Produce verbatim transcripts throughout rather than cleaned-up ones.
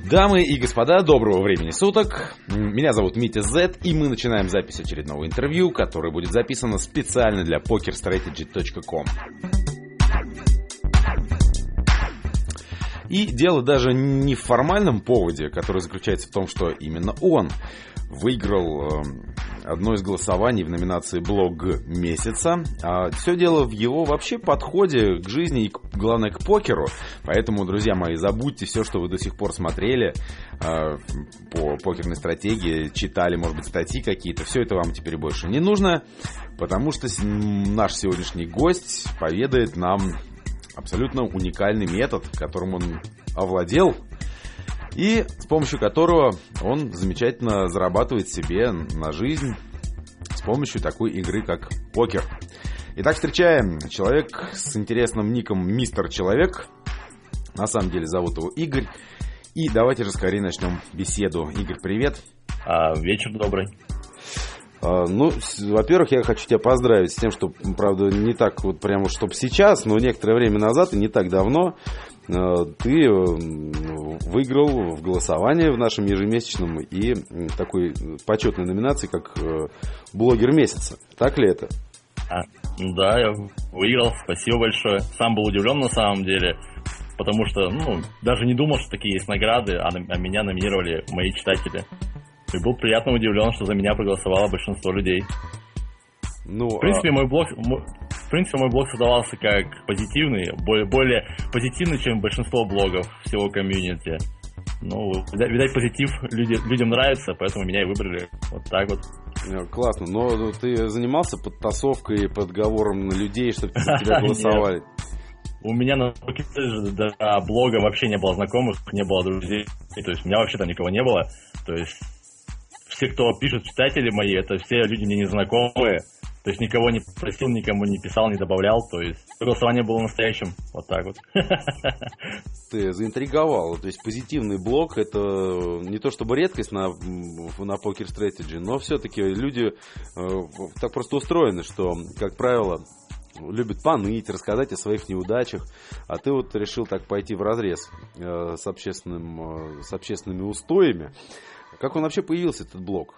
Дамы и господа, доброго времени суток. Меня зовут Митя Зет, и мы начинаем запись очередного интервью, которое будет записано специально для покер стратеджи точка ком. И дело даже не в формальном поводе, который заключается в том, что именно он выиграл одно из голосований в номинации «Блог месяца». А все дело в его вообще подходе к жизни и, главное, к покеру. Поэтому, друзья мои, забудьте все, что вы до сих пор смотрели э, по покерной стратегии, читали, может быть, статьи какие-то. Все это вам теперь больше не нужно, потому что наш сегодняшний гость поведает нам абсолютно уникальный метод, которым он овладел, и с помощью которого он замечательно зарабатывает себе на жизнь с помощью такой игры, как покер. Итак, встречаем человек с интересным ником Мистер Человек. На самом деле зовут его Игорь. И давайте же скорее начнем беседу. Игорь, привет. А, вечер добрый. А, ну, во-первых, я хочу тебя поздравить с тем, что, правда, не так вот прямо, чтобы сейчас, но некоторое время назад и не так давно ты выиграл в голосовании в нашем ежемесячном и такой почетной номинации, как блогер месяца. Так ли это? А, да, я выиграл. Спасибо большое. Сам был удивлен на самом деле, потому что, ну, даже не думал, что такие есть награды, а, а меня номинировали мои читатели. И был приятно удивлен, что за меня проголосовало большинство людей. Ну, в принципе, а... мой блог, в принципе, мой блог создавался как позитивный, более, более позитивный, чем большинство блогов всего комьюнити. Ну, видать, позитив люди, людям нравится, поэтому меня и выбрали. Вот так вот. Классно, но ты занимался подтасовкой и подговором на людей, чтобы за тебя голосовали? У меня на до блога вообще не было знакомых, не было друзей. То есть у меня вообще там никого не было. То есть все, кто пишут, читатели мои, это все люди мне незнакомые. То есть никого не просил, никому не писал, не добавлял. То есть голосование было настоящим. Вот так вот. Ты заинтриговал. То есть позитивный блог — это не то чтобы редкость на, на Poker Strategy, но все-таки люди э, так просто устроены, что, как правило, любят поныть, рассказать о своих неудачах. А ты вот решил так пойти вразрез э, с, общественным, э, с общественными устоями. Как он вообще появился, этот блог?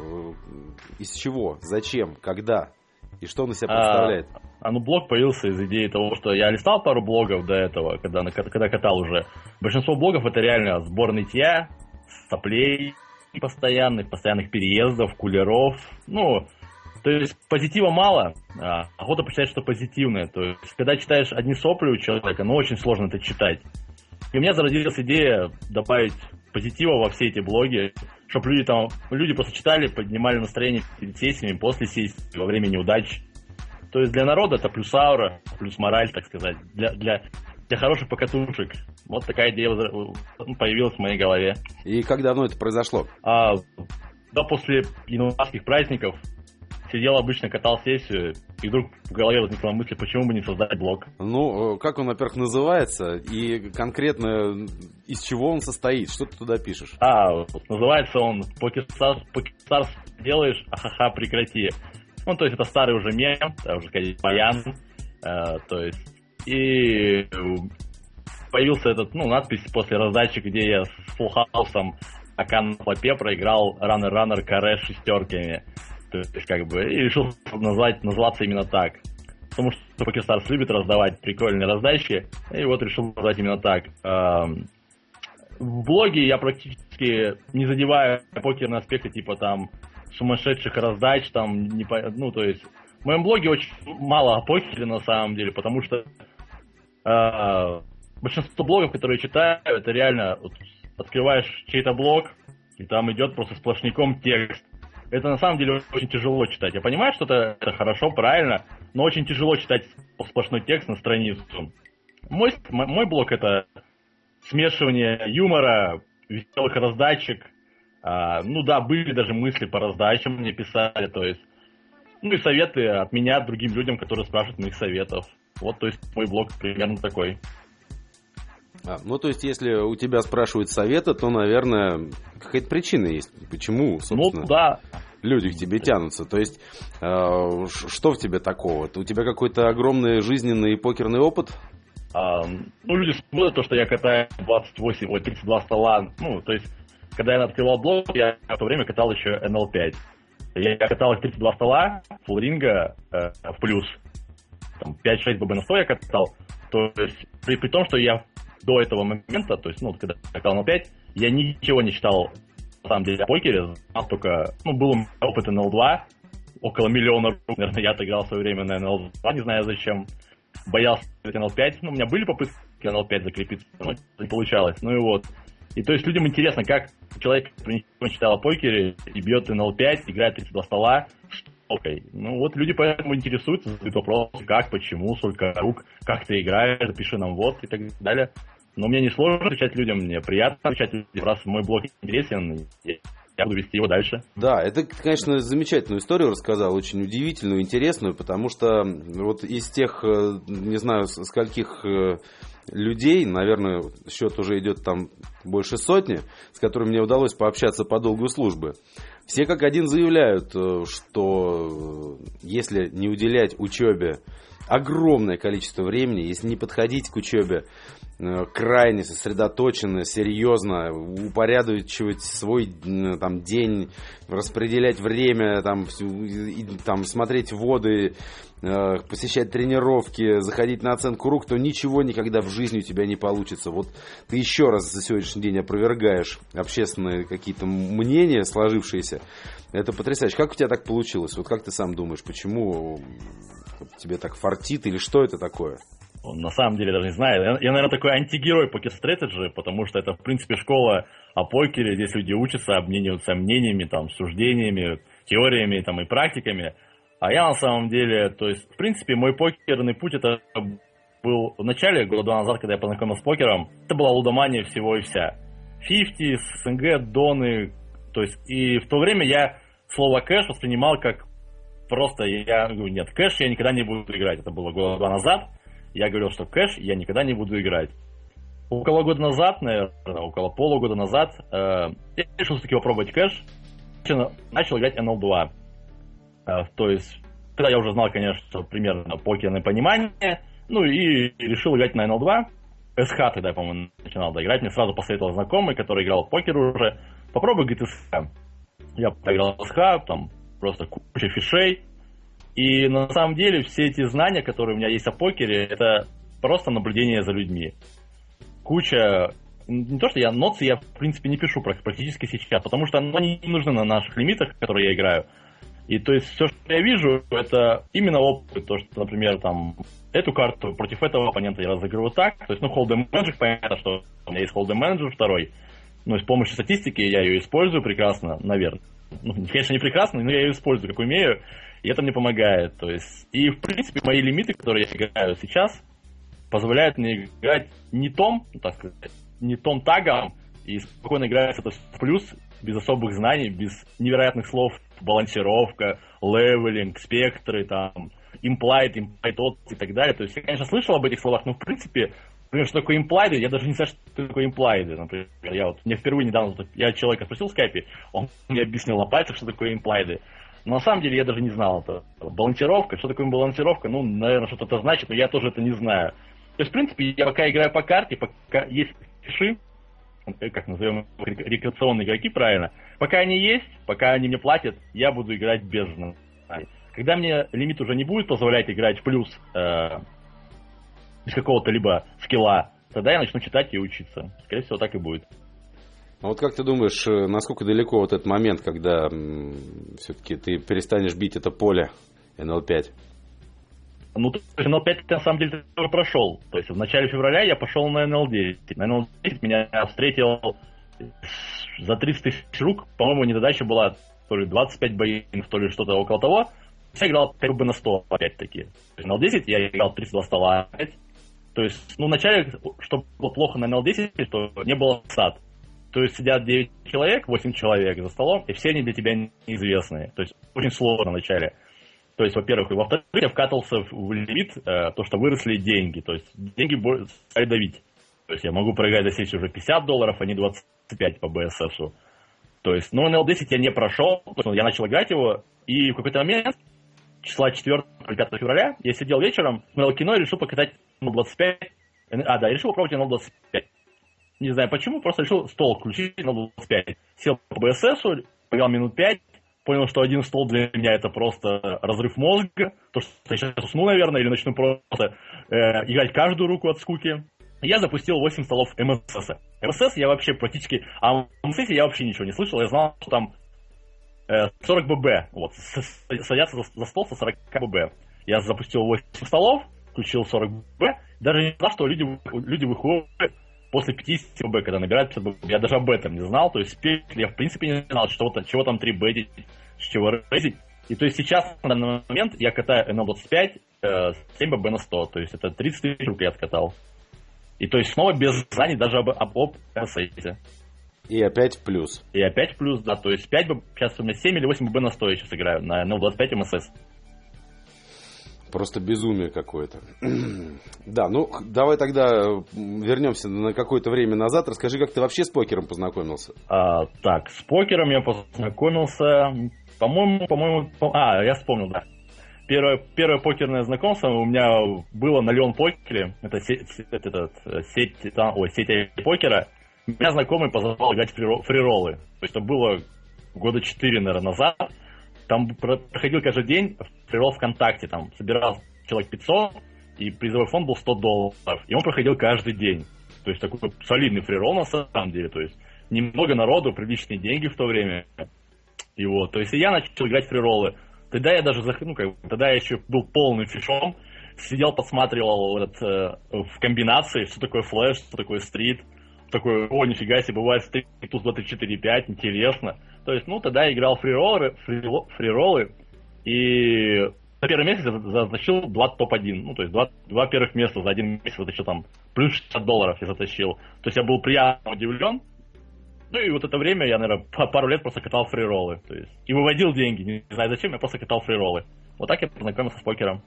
Из чего? Зачем? Когда? И что он из себя представляет? А, а ну блог появился из идеи того, что я листал пару блогов до этого, когда, когда катал уже. Большинство блогов это реально сбор нытья, соплей постоянных, постоянных переездов, кулеров. Ну, то есть позитива мало, а охота почитать, что позитивное. То есть когда читаешь одни сопли у человека, ну очень сложно это читать. И у меня зародилась идея добавить позитива во все эти блоги, чтобы люди там, люди просто читали, поднимали настроение перед сессиями, после сессии, во время неудач. То есть для народа это плюс аура, плюс мораль, так сказать, для, для, для хороших покатушек. Вот такая идея появилась в моей голове. И как давно это произошло? А, да, после январских праздников. Сидел обычно, катал сессию, и вдруг в голове возникла мысль, почему бы не создать блог. Ну, как он, во-первых, называется, и конкретно из чего он состоит, что ты туда пишешь? А, называется он «Покерстарс делаешь, ахаха, прекрати». Ну, то есть это старый уже мем, это уже, конечно, баян, э, то есть, и появился этот, ну, надпись после раздачи, где я с фулл-хаусом Акан на попе проиграл раннер-раннер каре с шестерками. То есть, как бы, и решил назвать, назваться именно так. Потому что PokerStars любит раздавать прикольные раздачи, и вот решил назвать именно так. В блоге я практически не задеваю покерные аспекты, типа там сумасшедших раздач, там, не по... ну, то есть, в моем блоге очень мало о покере на самом деле, потому что э, большинство блогов, которые я читаю, это реально, вот, открываешь чей-то блог, и там идет просто сплошняком текст. Это на самом деле очень тяжело читать. Я понимаю, что это, это хорошо, правильно, но очень тяжело читать сплошной текст на страницу. Мой, мой блог — это смешивание юмора, веселых раздачек. А, ну да, были даже мысли по раздачам, мне писали, то есть, ну и советы от меня другим людям, которые спрашивают моих советов. Вот, то есть, мой блог примерно такой. А, ну, то есть, если у тебя спрашивают совета, то, наверное, какая-то причина есть. Почему, собственно, ну, да. люди к тебе тянутся? То есть, э, что в тебе такого? У тебя какой-то огромный жизненный покерный опыт? А, ну, люди смотрят то, что я катаю двадцать восемь, ой, тридцать два стола. Ну, то есть, когда я открывал блог, я в то время катал еще эн эл пять. Я катал тридцать два стола, фуллринга э, в плюс. Там пять-шесть бэ бэ на сто я катал. То есть, при, при том, что я до этого момента, то есть, ну, когда я катал эн эл пять, я ничего не читал, на самом деле, о покере. Знал только, ну, был у меня опыт эн эл два, около миллиона рублей, наверное, я отыграл в свое время на эн эл два, не знаю зачем. Боялся эн эл пять, ну, у меня были попытки эн эл пять закрепиться, но не получалось, ну и вот. И то есть людям интересно, как человек, который ничего не читал о покере, и бьет эн эл пять, играет тридцать два стола, окей. Ну вот люди поэтому интересуются, задают вопросы, как, почему, сколько рук, как ты играешь, запиши нам вот и так далее. Но мне не сложно отвечать людям, мне приятно отвечать людям, раз мой блог интересен, я буду вести его дальше. Да, это, конечно, замечательную историю рассказал, очень удивительную, интересную, потому что вот из тех, не знаю, скольких людей, наверное, счет уже идет там больше сотни, с которыми мне удалось пообщаться по долгу службы. Все как один заявляют, что если не уделять учебе огромное количество времени, если не подходить к учебе крайне сосредоточенно, серьезно, упорядочивать свой там, день, распределять время, там, там, смотреть воды, посещать тренировки, заходить на оценку рук, то ничего никогда в жизни у тебя не получится. Вот ты еще раз за сегодняшний день опровергаешь общественные какие-то мнения сложившиеся. Это потрясающе. Как у тебя так получилось? Вот как ты сам думаешь, почему тебе так фартит или что это такое? На самом деле, даже не знаю. Я, я наверное, такой антигерой покер-стратеджи, потому что это, в принципе, школа о покере. Здесь люди учатся, обмениваются мнениями, там, суждениями, теориями там, и практиками. А я, на самом деле, то есть, в принципе, мой покерный путь, это был в начале, года два назад, когда я познакомился с покером, это была лудомания всего и вся. пятьдесят, СНГ, доны, то есть, и в то время я слово кэш воспринимал как просто, я говорю, нет, кэш я никогда не буду играть. Это было года два назад. Я говорил, что кэш я никогда не буду играть. Около года назад, наверное, около полугода назад, э, я решил все-таки попробовать кэш. Начал играть эн эл два. Э, то есть, тогда я уже знал, конечно, примерно покерное понимание. Ну и решил играть на эн эл два. эс ха тогда, я, по-моему, начинал доиграть. Мне сразу посоветовал знакомый, который играл в покер уже. Попробуй, говорит, эс ха. Я поиграл в эс ха, там просто куча фишей. И на самом деле все эти знания, которые у меня есть о покере, это просто наблюдение за людьми. Куча... Не то, что я ноты, я в принципе не пишу практически сейчас, потому что они не нужны на наших лимитах, которые я играю. И то есть все, что я вижу, это именно опыт. То, что, например, там, эту карту против этого оппонента я разыгрываю так. То есть, ну, холдем менеджер, понятно, что у меня есть холдем менеджер второй. Но с помощью статистики я ее использую прекрасно, наверное. Ну, конечно, не прекрасно, но я ее использую, как умею. И это мне помогает. То есть, и в принципе мои лимиты, которые я играю сейчас, позволяют мне играть не том, так сказать, не том тагом, и спокойно играть это в плюс, без особых знаний, без невероятных слов, балансировка, левелинг, спектры, там, implied, implied odds и так далее. То есть я, конечно, слышал об этих словах, но в принципе, например, что такое implied, я даже не знаю, что такое implied. Например, я вот, мне впервые недавно, я человека спросил в скайпе, он мне объяснил на пальцах, что такое implied. Но на самом деле я даже не знал это. Балансировка, что такое балансировка, ну, наверное, что-то это значит, но я тоже это не знаю. То есть, в принципе, я пока играю по карте, пока есть фиши, как назовем их, рекреационные игроки, правильно, пока они есть, пока они мне платят, я буду играть без знаний. Когда мне лимит уже не будет позволять играть в плюс э, без какого-то либо скилла, тогда я начну читать и учиться. Скорее всего, так и будет. А вот как ты думаешь, насколько далеко вот этот момент, когда м, все-таки ты перестанешь бить это поле эн эл пять? Ну, то есть эн эл пять на самом деле уже прошел. То есть в начале февраля я пошел на эн эл десять. На эн эл десять меня встретил за тридцать тысяч рук. По-моему, недодача была то ли двадцать пять боинов, то ли что-то около того. Я играл пять би на сто опять-таки. На эн эл десять я играл тридцать два стола опять. То есть, ну, вначале, что было плохо на эн эл десять, что не было сад. То есть сидят девять человек, восемь человек за столом, и все они для тебя неизвестные. То есть очень сложно вначале. То есть, во-первых, и во-вторых, я вкатывался в лимит, э, то, что выросли деньги. То есть деньги стали давить. То есть я могу проиграть за сессию уже пятьдесят долларов, а не двадцать пять по би эс эс-у. То есть, ну, эн эл десять я не прошел, я начал играть его, и в какой-то момент, числа четвёртого или пятого февраля, я сидел вечером, смотрел кино и решил покатать ну, двадцать пять А, да, я решил попробовать эн эл двадцать пять. Не знаю почему, просто решил стол включить эн эл двадцать пять. Сел по би эс эс, поиграл минут пять, понял, что один стол для меня это просто разрыв мозга, то, что я сейчас усну, наверное, или начну просто э, играть каждую руку от скуки. Я запустил восемь столов эм эс эс. эм эс эс я вообще практически... А в эм эс эс я вообще ничего не слышал, я знал, что там э, сорок би би, вот, садятся за, за стол со сорок би би. Я запустил восемь столов, включил сорок би би, даже не знал, что люди, люди выходят после пятьдесят би би, когда набирают пятьдесят би би. Я даже об этом не знал, то есть я в принципе не знал, что, чего там три бетить, с чего рейзить. И то есть сейчас, на данный момент, я катаю эн эл двадцать пять э, семь би би на сто, то есть это тридцать тысяч рублей я откатал. И то есть снова без знаний даже об, об, об эм эс эс. И опять плюс. И опять плюс, да, то есть пять би би, сейчас у меня семь или восемь би би на сто я сейчас играю на эн эл двадцать пять эм эс эс. Просто безумие какое-то. Да, ну давай тогда вернемся на какое-то время назад. Расскажи, как ты вообще с покером познакомился? А, так, с покером я познакомился, по-моему, по-моему, по... а, я вспомнил, да. Первое, первое покерное знакомство у меня было на Леон Покере. Это сеть, это, это, сеть, ой, сеть покера. Меня знакомый позвал играть в фрироллы. То есть это было года четыре, наверное, назад. Там проходил каждый день фриролл ВКонтакте. Там собирал человек пятьсот, и призовой фонд был сто долларов. И он проходил каждый день. То есть такой солидный фриролл на самом деле. То есть немного народу, приличные деньги в то время. И вот, то есть я начал играть в фрироллы. Тогда я даже, ну, как, тогда я еще был полным фишом, сидел, подсматривал этот, э, в комбинации, что такое флэш, что такое стрит, такой, о, нифига себе, бывает стрит, туз два, три, четыре, пять, интересно. То есть, ну, тогда я играл фрироллы, фрироллы, фрироллы и на первом месте затащил два топ один, ну, то есть два, два первых места за один месяц затащил там, плюс шестьдесят долларов я затащил. То есть я был приятно удивлен. Ну и вот это время я, наверное, пару лет просто катал фрироллы. То есть, и выводил деньги. Не знаю зачем, я просто катал фрироллы. Вот так я познакомился с покером.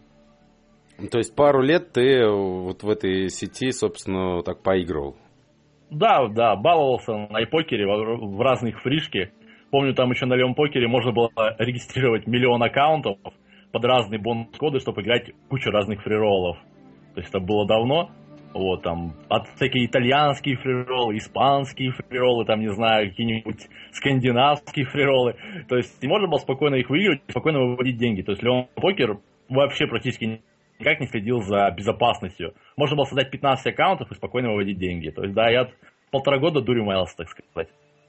То есть пару лет ты вот в этой сети, собственно, так поигрывал? Да, да, баловался на iPoker в, в разных фришки. Помню, там еще на Леон Покере можно было регистрировать миллион аккаунтов под разные бонус-коды, чтобы играть кучу разных фрироллов. То есть это было давно. Вот, там, от всякие итальянские фрироллы, испанские фрироллы, там, не знаю, какие-нибудь скандинавские фрироллы. То есть можно было спокойно их выигрывать, спокойно выводить деньги. То есть Леон Покер вообще практически никак не следил за безопасностью. Можно было создать пятнадцать аккаунтов и спокойно выводить деньги. То есть, да, я полтора года дурью маялся, так сказать.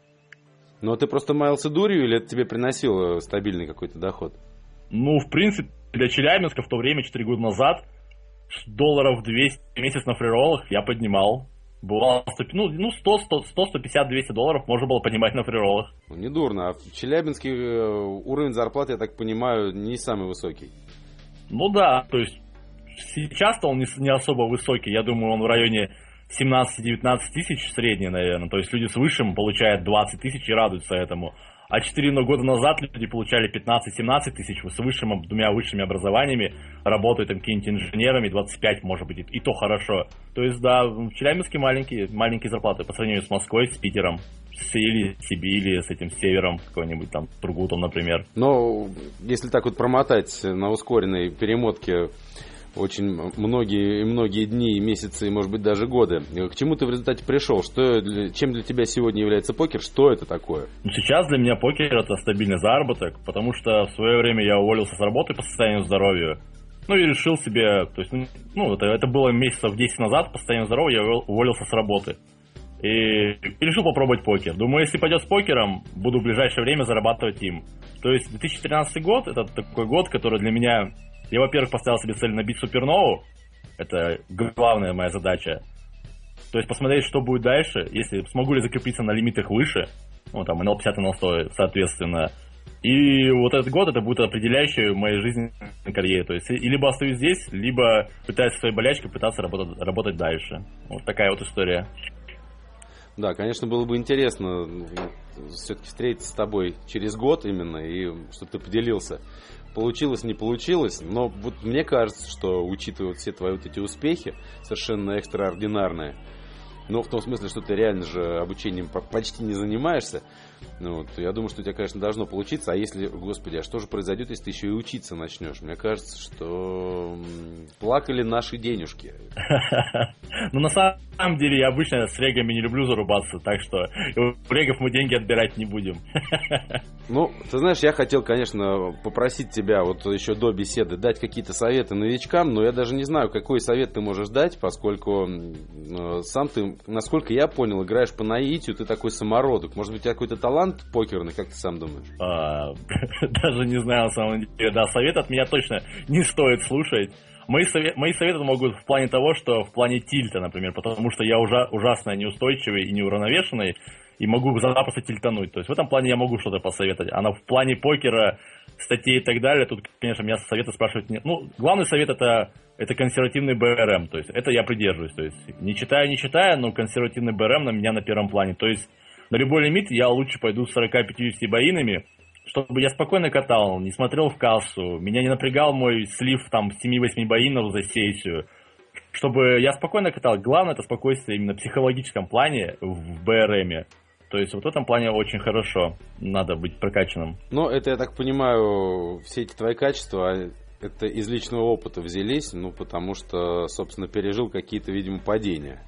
Ну, а ты просто маялся дурью или это тебе приносило стабильный какой-то доход? Ну, в принципе, для Челябинска в то время, четыре года назад, долларов двести в месяц на фрироллах я поднимал. Бывало, ну, сто, сто, сто, сто пятьдесят, двести долларов можно было поднимать на фрироллах. Ну, недурно. А в Челябинске уровень зарплаты, я так понимаю, не самый высокий. Ну да, то есть сейчас-то он не, не особо высокий. Я думаю, он в районе семнадцать-девятнадцать тысяч средний, наверное. То есть люди с высшим получают двадцать тысяч и радуются этому. А четыре года назад люди получали пятнадцать-семнадцать тысяч с высшим, двумя высшими образованиями, работают там какими-нибудь инженерами, двадцать пять, может быть, и то хорошо. То есть, да, в Челябинске маленькие, маленькие зарплаты по сравнению с Москвой, с Питером, с, или Сибирью, с этим севером, какой-нибудь там Тургутом, например. Но если так вот промотать на ускоренной перемотке очень многие, многие дни, месяцы, может быть, даже годы. К чему ты в результате пришел? Что, чем для тебя сегодня является покер? Что это такое? Ну, сейчас для меня покер – это стабильный заработок, потому что в свое время я уволился с работы по состоянию здоровья. Ну, и решил себе, то есть, ну, это, это было месяцев десять назад, по состоянию здоровья я уволился с работы. И, и решил попробовать покер. Думаю, если пойдет с покером, буду в ближайшее время зарабатывать им. То есть две тысячи тринадцатый год – это такой год, который для меня… Я, во-первых, поставил себе цель набить супернову. Это главная моя задача. То есть посмотреть, что будет дальше. Если смогу ли закрепиться на лимитах выше. Ну, там, эн эл пятьдесят, эн эл сто, соответственно. И вот этот год, это будет определяющий в моей жизненной карьере. То есть, и либо остаюсь здесь, либо пытаюсь своей болячкой пытаться работать, работать дальше. Вот такая вот история. Да, конечно, было бы интересно все-таки встретиться с тобой через год именно, и чтобы ты поделился. Получилось, не получилось, но вот мне кажется, что, учитывая все твои вот эти успехи, совершенно экстраординарные, но в том смысле, что ты реально же обучением почти не занимаешься, ну, вот, я думаю, что у тебя, конечно, должно получиться. А если, господи, а что же произойдет, если ты еще и учиться начнешь? Мне кажется, что плакали наши денежки. Ну, на самом деле, я обычно с регами не люблю зарубаться, так что у регов мы деньги отбирать не будем. Ну, ты знаешь, я хотел, конечно, попросить тебя вот еще до беседы дать какие-то советы новичкам, но я даже не знаю, какой совет ты можешь дать, поскольку э, сам ты, насколько я понял, играешь по наитию, ты такой самородок. Может быть, у тебя какой-то талант покерный, как ты сам думаешь? А, даже не знаю, на самом деле. Да, совет от меня точно не стоит слушать. Мои, совет, мои советы могут в плане того, что в плане тильта, например, потому что я ужа, ужасно неустойчивый и неуравновешенный, и могу запросто тильтануть. То есть в этом плане я могу что-то посоветовать. А в плане покера, статей и так далее, тут, конечно, меня советы спрашивать нет. Ну, главный совет это, это консервативный бэ эр эм. То есть это я придерживаюсь. То есть не читая, не читая, но консервативный бэ эр эм на меня на первом плане. То есть на любой лимит я лучше пойду с сорок-пятьдесят боинами, чтобы я спокойно катал, не смотрел в кассу, меня не напрягал мой слив там семь-восемь боинов за сессию. Чтобы я спокойно катал. Главное это спокойствие именно в психологическом плане в бэ эр эм. То есть вот в этом плане очень хорошо надо быть прокачанным. Ну, это, я так понимаю, все эти твои качества, это из личного опыта взялись, ну, потому что, собственно, пережил какие-то, видимо, падения.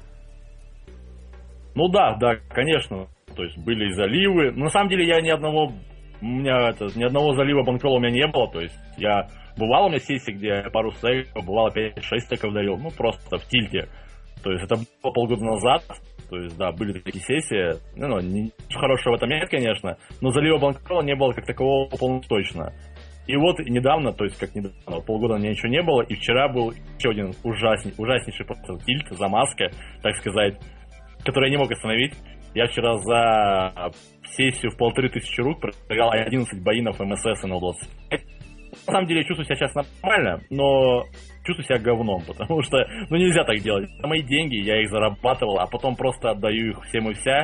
Ну да, да, конечно. То есть были и заливы. Но на самом деле я ни одного, у меня это, ни одного залива банкролла у меня не было. То есть я бывало у меня сессии, где я пару стейков, бывало пять-шесть стейков дарил, ну просто в тильте. То есть это было полгода назад. То есть, да, были такие сессии. Ну, ничего хорошего в этом нет, конечно. Но залива банкролла не было как такового полностью точно. И вот недавно, то есть как недавно, полгода у меня ничего не было. И вчера был еще один ужасный, ужаснейший просто тильт, замазка, так сказать, который я не мог остановить. Я вчера за сессию в полторы тысячи рук проиграл одиннадцать боинов эм эс эс эн эл двадцать пять. На самом деле чувствую себя сейчас нормально, но чувствую себя говном, потому что, ну, нельзя так делать. Это мои деньги, я их зарабатывал, а потом просто отдаю их всем и вся.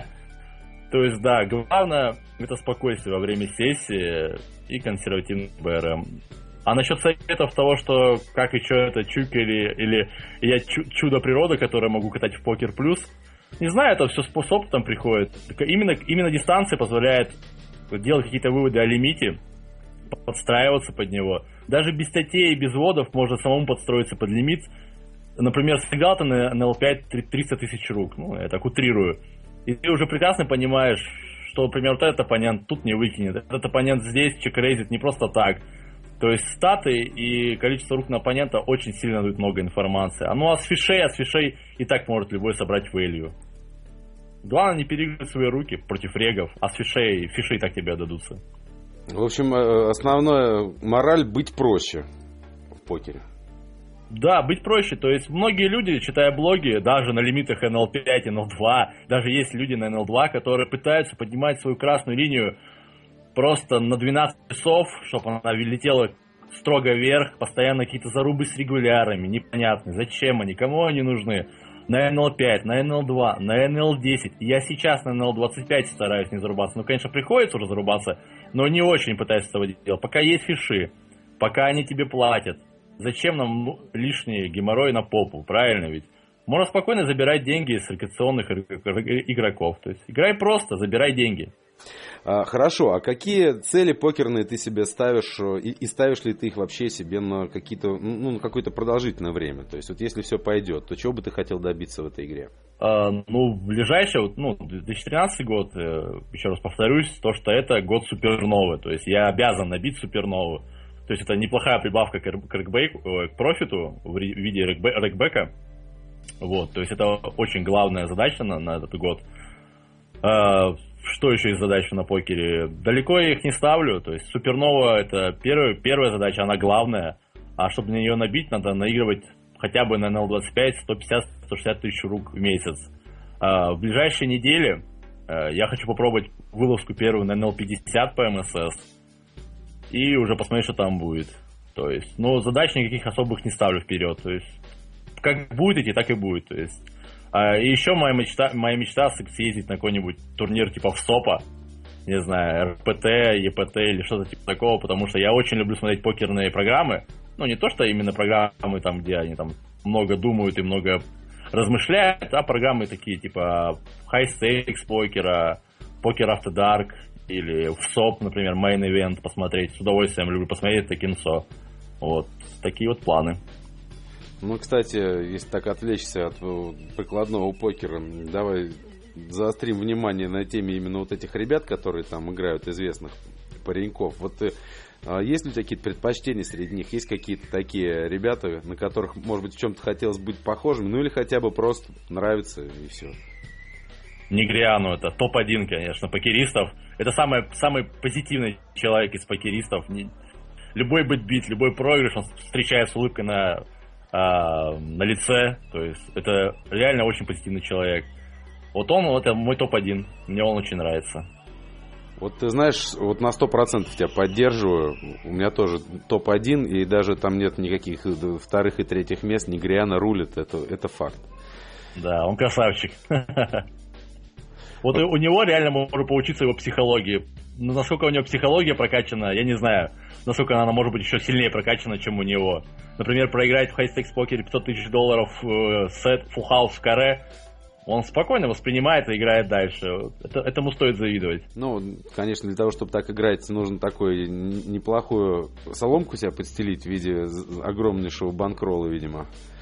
То есть, да, главное это спокойствие во время сессии и консервативный бэ эр эм. А насчет советов того, что как и что это чуйка или, или я чудо природы, которое могу катать в покер плюс, не знаю, это все с опытом приходит. Именно, именно дистанция позволяет делать какие-то выводы о лимите, подстраиваться под него. Даже без статей и без вводов можно самому подстроиться под лимит. Например, сыграл ты на эн эл пять триста тысяч рук, ну, я так утрирую. И ты уже прекрасно понимаешь, что, например, вот этот оппонент тут не выкинет, этот оппонент здесь чекрейзит не просто так. То есть статы и количество рук на оппонента очень сильно дают много информации. А ну а с фишей, а с фишей и так может любой собрать value. Главное не переигрывать свои руки против регов, а с фишей, фиши и так тебе отдадутся. В общем, основная мораль — быть проще в покере. Да, быть проще. То есть многие люди, читая блоги, даже на лимитах эн эл пять, эн эл два, даже есть люди на эн эл два, которые пытаются поднимать свою красную линию просто на двенадцать часов, чтобы она летела строго вверх, постоянно какие-то зарубы с регулярами, непонятные. Зачем они, кому они нужны? На эн эл пять, на эн эл два, на эн эл десять. Я сейчас на эн эл двадцать пять стараюсь не зарубаться. Ну, конечно, приходится уже зарубаться, но не очень пытаюсь этого делать. Пока есть фиши, пока они тебе платят. Зачем нам лишний геморрой на попу, правильно ведь? Можно спокойно забирать деньги с рекреационных игроков. То есть играй просто, забирай деньги. А, хорошо, а какие цели покерные ты себе ставишь, и, и ставишь ли ты их вообще себе на какие-то, ну, на какое-то продолжительное время? То есть вот если все пойдет, то чего бы ты хотел добиться в этой игре? А, ну, в ближайший, ну, две тысячи тринадцатый год, еще раз повторюсь, то, что это год суперновый. То есть я обязан набить суперновую. То есть это неплохая прибавка к, к, рекбейку, к профиту в виде рекбека. Вот, то есть это очень главная задача на, на этот год. А, что еще из задач на покере? Далеко я их не ставлю. То есть супернова — это первая, первая задача, она главная. А чтобы на нее набить, надо наигрывать хотя бы на эн эл двадцать пять сто пятьдесят - сто шестьдесят тысяч рук в месяц. А, в ближайшие недели а, я хочу попробовать вылазку первую на эн эл пятьдесят по эм эс эс. И уже посмотреть, что там будет. То есть, ну, задач никаких особых не ставлю вперед. То есть, как будет идти, так и будет. То есть, а, и еще моя мечта, моя мечта съездить на какой-нибудь турнир типа ВСОПа. Не знаю, эр пэ тэ, е пэ тэ или что-то типа такого, потому что я очень люблю смотреть покерные программы. Ну, не то, что именно программы, там, где они там много думают и много размышляет, а программы такие, типа High Stakes покера, Poker After Dark, или в СОП, например, Main Event посмотреть. С удовольствием люблю посмотреть это кинцо. Вот, такие вот планы. Ну, кстати, если так отвлечься от прикладного покера, давай заострим внимание на теме именно вот этих ребят, которые там играют, известных пареньков. Вот есть ли у тебя какие-то предпочтения среди них? Есть какие-то такие ребята, на которых, может быть, в чем-то хотелось быть похожим, ну или хотя бы просто нравится и все? Негриану, это топ один, конечно, покеристов. Это самый, самый позитивный человек из покеристов. Любой бэтбит, любой проигрыш он встречает с улыбкой на, а, на лице. То есть это реально очень позитивный человек. Вот он, вот это мой топ один. Мне он очень нравится. Вот ты знаешь, вот на сто процентов тебя поддерживаю. У меня тоже топ один, и даже там нет никаких вторых и третьих мест. Негриана рулит, это, это факт. Да, он красавчик. Вот у него реально можно поучиться его психологии. Но насколько у него психология прокачана, я не знаю. Насколько она может быть еще сильнее прокачана, чем у него. Например, проиграть в High Stakes покере пятьсот тысяч долларов э, сет, full house в каре. Он спокойно воспринимает и играет дальше. Это, этому стоит завидовать. Ну, конечно, для того, чтобы так играть, нужно такую неплохую соломку себе подстелить в виде огромнейшего банкролла, видимо.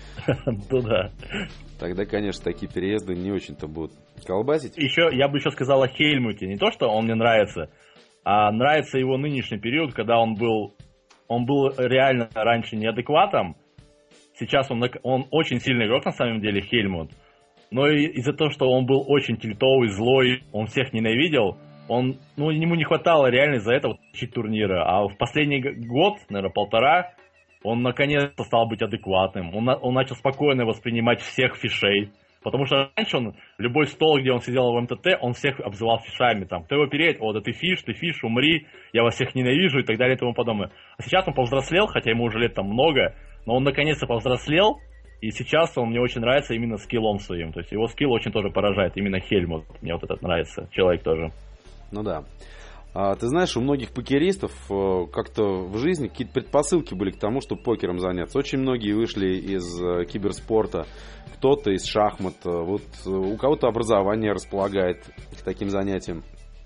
Ну да. Тогда, конечно, такие переезды не очень-то будут колбасить. Еще, я бы еще сказал о Хельмуте. Не то, что он мне нравится, а нравится его нынешний период, когда он был, он был реально раньше неадекватом. Сейчас он, он очень сильный игрок, на самом деле, Хельмут. Но и из-за того, что он был очень тильтовый, злой, он всех ненавидел, он, ну, ему не хватало реально из-за этого тащить турниры. А в последний год, наверное, полтора, он наконец-то стал быть адекватным. Он, он начал спокойно воспринимать всех фишей. Потому что раньше он, любой стол, где он сидел в МТТ, он всех обзывал фишами. Там, кто его переедет, о, да ты фиш, ты фиш, умри, я вас всех ненавижу и так далее и тому подобное. А сейчас он повзрослел, хотя ему уже лет там много, но он наконец-то повзрослел. И сейчас он мне очень нравится именно скиллом своим. То есть его скилл очень тоже поражает. Именно Хельмут. Мне вот этот нравится. Человек тоже. Ну да. А, ты знаешь, у многих покеристов как-то в жизни какие-то предпосылки были к тому, чтобы покером заняться. Очень многие вышли из киберспорта. Кто-то из шахмат. Вот у кого-то образование располагает к таким занятиям.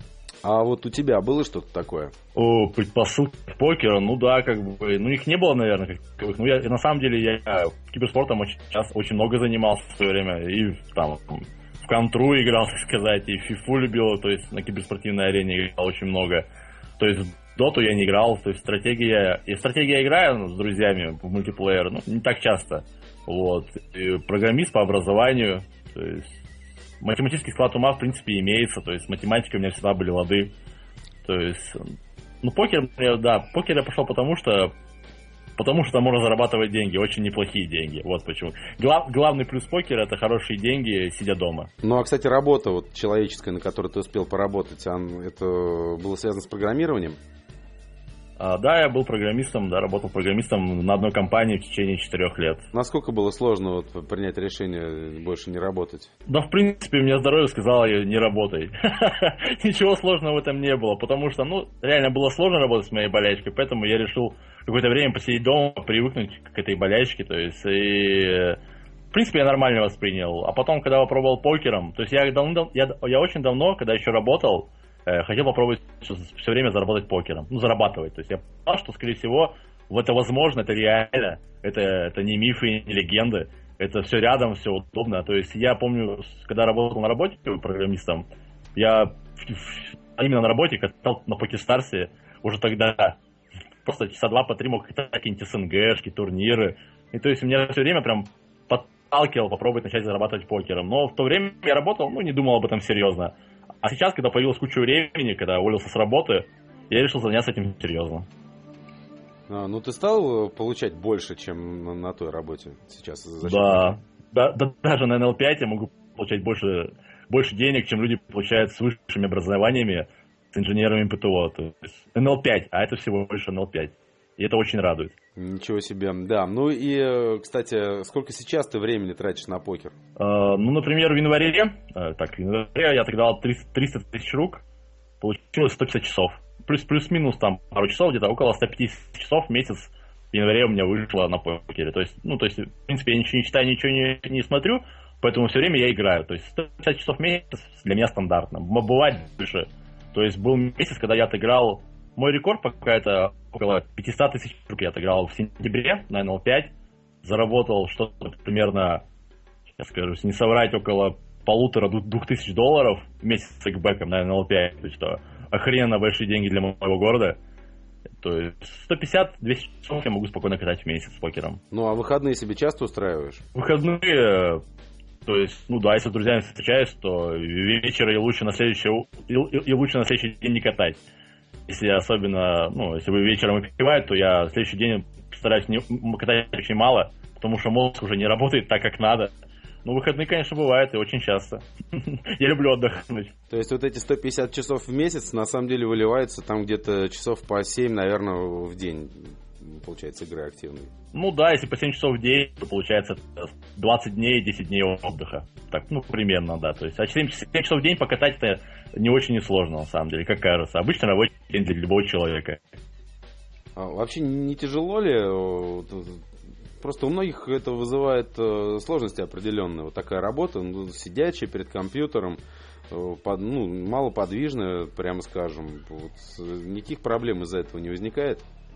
А вот у тебя было что-то такое? О, предпосылки покера, ну да, как бы, ну их не было, наверное, как, ну я, на самом деле, я киберспортом очень, сейчас очень много занимался в свое время, и там в контру играл, так сказать, и в фифу любил, то есть на киберспортивной арене играл очень много, то есть в доту я не играл, то есть стратегия, и стратегия я играю с друзьями в мультиплеер, ну не так часто, вот, и программист по образованию, то есть математический склад ума, в принципе, имеется. То есть математика у меня всегда были лады. То есть, ну, покер, да, покер я пошел потому, что потому что можно зарабатывать деньги, очень неплохие деньги. Вот почему. Глав, главный плюс покера — это хорошие деньги, сидя дома. Ну, а, кстати, работа вот человеческая, на которой ты успел поработать, это было связано с программированием? А, да, я был программистом, да, работал программистом на одной компании в течение четырех лет. Насколько было сложно вот, принять решение больше не работать? Да, в принципе, мне здоровье сказало, не работай. Ничего сложного в этом не было, потому что, ну, реально было сложно работать с моей болячкой, поэтому я решил какое-то время посидеть дома, привыкнуть к этой болячке, то есть, и... В принципе, я нормально воспринял. А потом, когда попробовал покером, то есть я, давно, я, я очень давно, когда еще работал, хотел попробовать все время заработать покером. Ну, зарабатывать. То есть я понял, что, скорее всего, это возможно, это реально. Это, это не мифы, не легенды. Это все рядом, все удобно. То есть я помню, когда работал на работе программистом, я именно на работе катал на Покерстарсе уже тогда. Просто часа два по три мог катать какие-нибудь СНГшки, турниры. И то есть меня все время прям подталкивал попробовать начать зарабатывать покером. Но в то время я работал, ну, не думал об этом серьезно. А сейчас, когда появилась куча времени, когда уволился с работы, я решил заняться этим серьезно. А, ну ты стал получать больше, чем на, на той работе сейчас? Да. да, да, даже на эн эл пять я могу получать больше, больше денег, чем люди получают с высшими образованиями, с инженерами ПТО. То есть эн эл пять, а это всего лишь эн эл пять. И это очень радует. Ничего себе, да. Ну и, кстати, сколько сейчас ты времени тратишь на покер? Uh, ну, например, в январе, uh, так, в январе я тогда дал триста тысяч рук, получилось сто пятьдесят часов. Плюс, плюс-минус там пару часов, где-то около сто пятьдесят часов в месяц в январе у меня вышло на покере. То есть, ну, то есть, в принципе, я ничего не читаю, ничего не, не смотрю, Поэтому все время я играю. То есть сто пятьдесят часов в месяц для меня стандартно. Бывает больше. То есть был месяц, когда я отыграл... Мой рекорд пока это около пятьсот тысяч рублей. Я отыграл в сентябре на эн эл пять. Заработал что-то примерно, сейчас скажу, не соврать, около полутора-двух тысяч долларов в месяц с экбэком на эн эл пять. То есть что охрененно большие деньги для моего города. То есть сто пятьдесят - двести часов я могу спокойно катать в месяц с покером. Ну, а выходные себе часто устраиваешь? Выходные, то есть, ну да, если с друзьями встречаюсь, то вечера и лучше на следующий, и, и лучше на следующий день не катать. Если особенно, ну, если вы вечером выпивают, то я в следующий день стараюсь не, катать очень мало, потому что мозг уже не работает так, как надо. Ну, выходные, конечно, бывают, и очень часто. Я люблю отдохнуть. То есть вот эти сто пятьдесят часов в месяц на самом деле выливаются там где-то часов по семь, наверное, в день, получается, игры активной. Ну да, если по семь часов в день, то получается двадцать дней, десять дней отдыха. Так, ну, примерно, да. То есть, а семь часов в день покатать это не очень несложно, на самом деле, как кажется. Обычно рабочий день для любого человека. А вообще не тяжело ли? Просто у многих это вызывает сложности определенные. Вот такая работа, ну, сидячая перед компьютером, под, ну, малоподвижная, прямо скажем. Вот, никаких проблем из-за этого не возникает?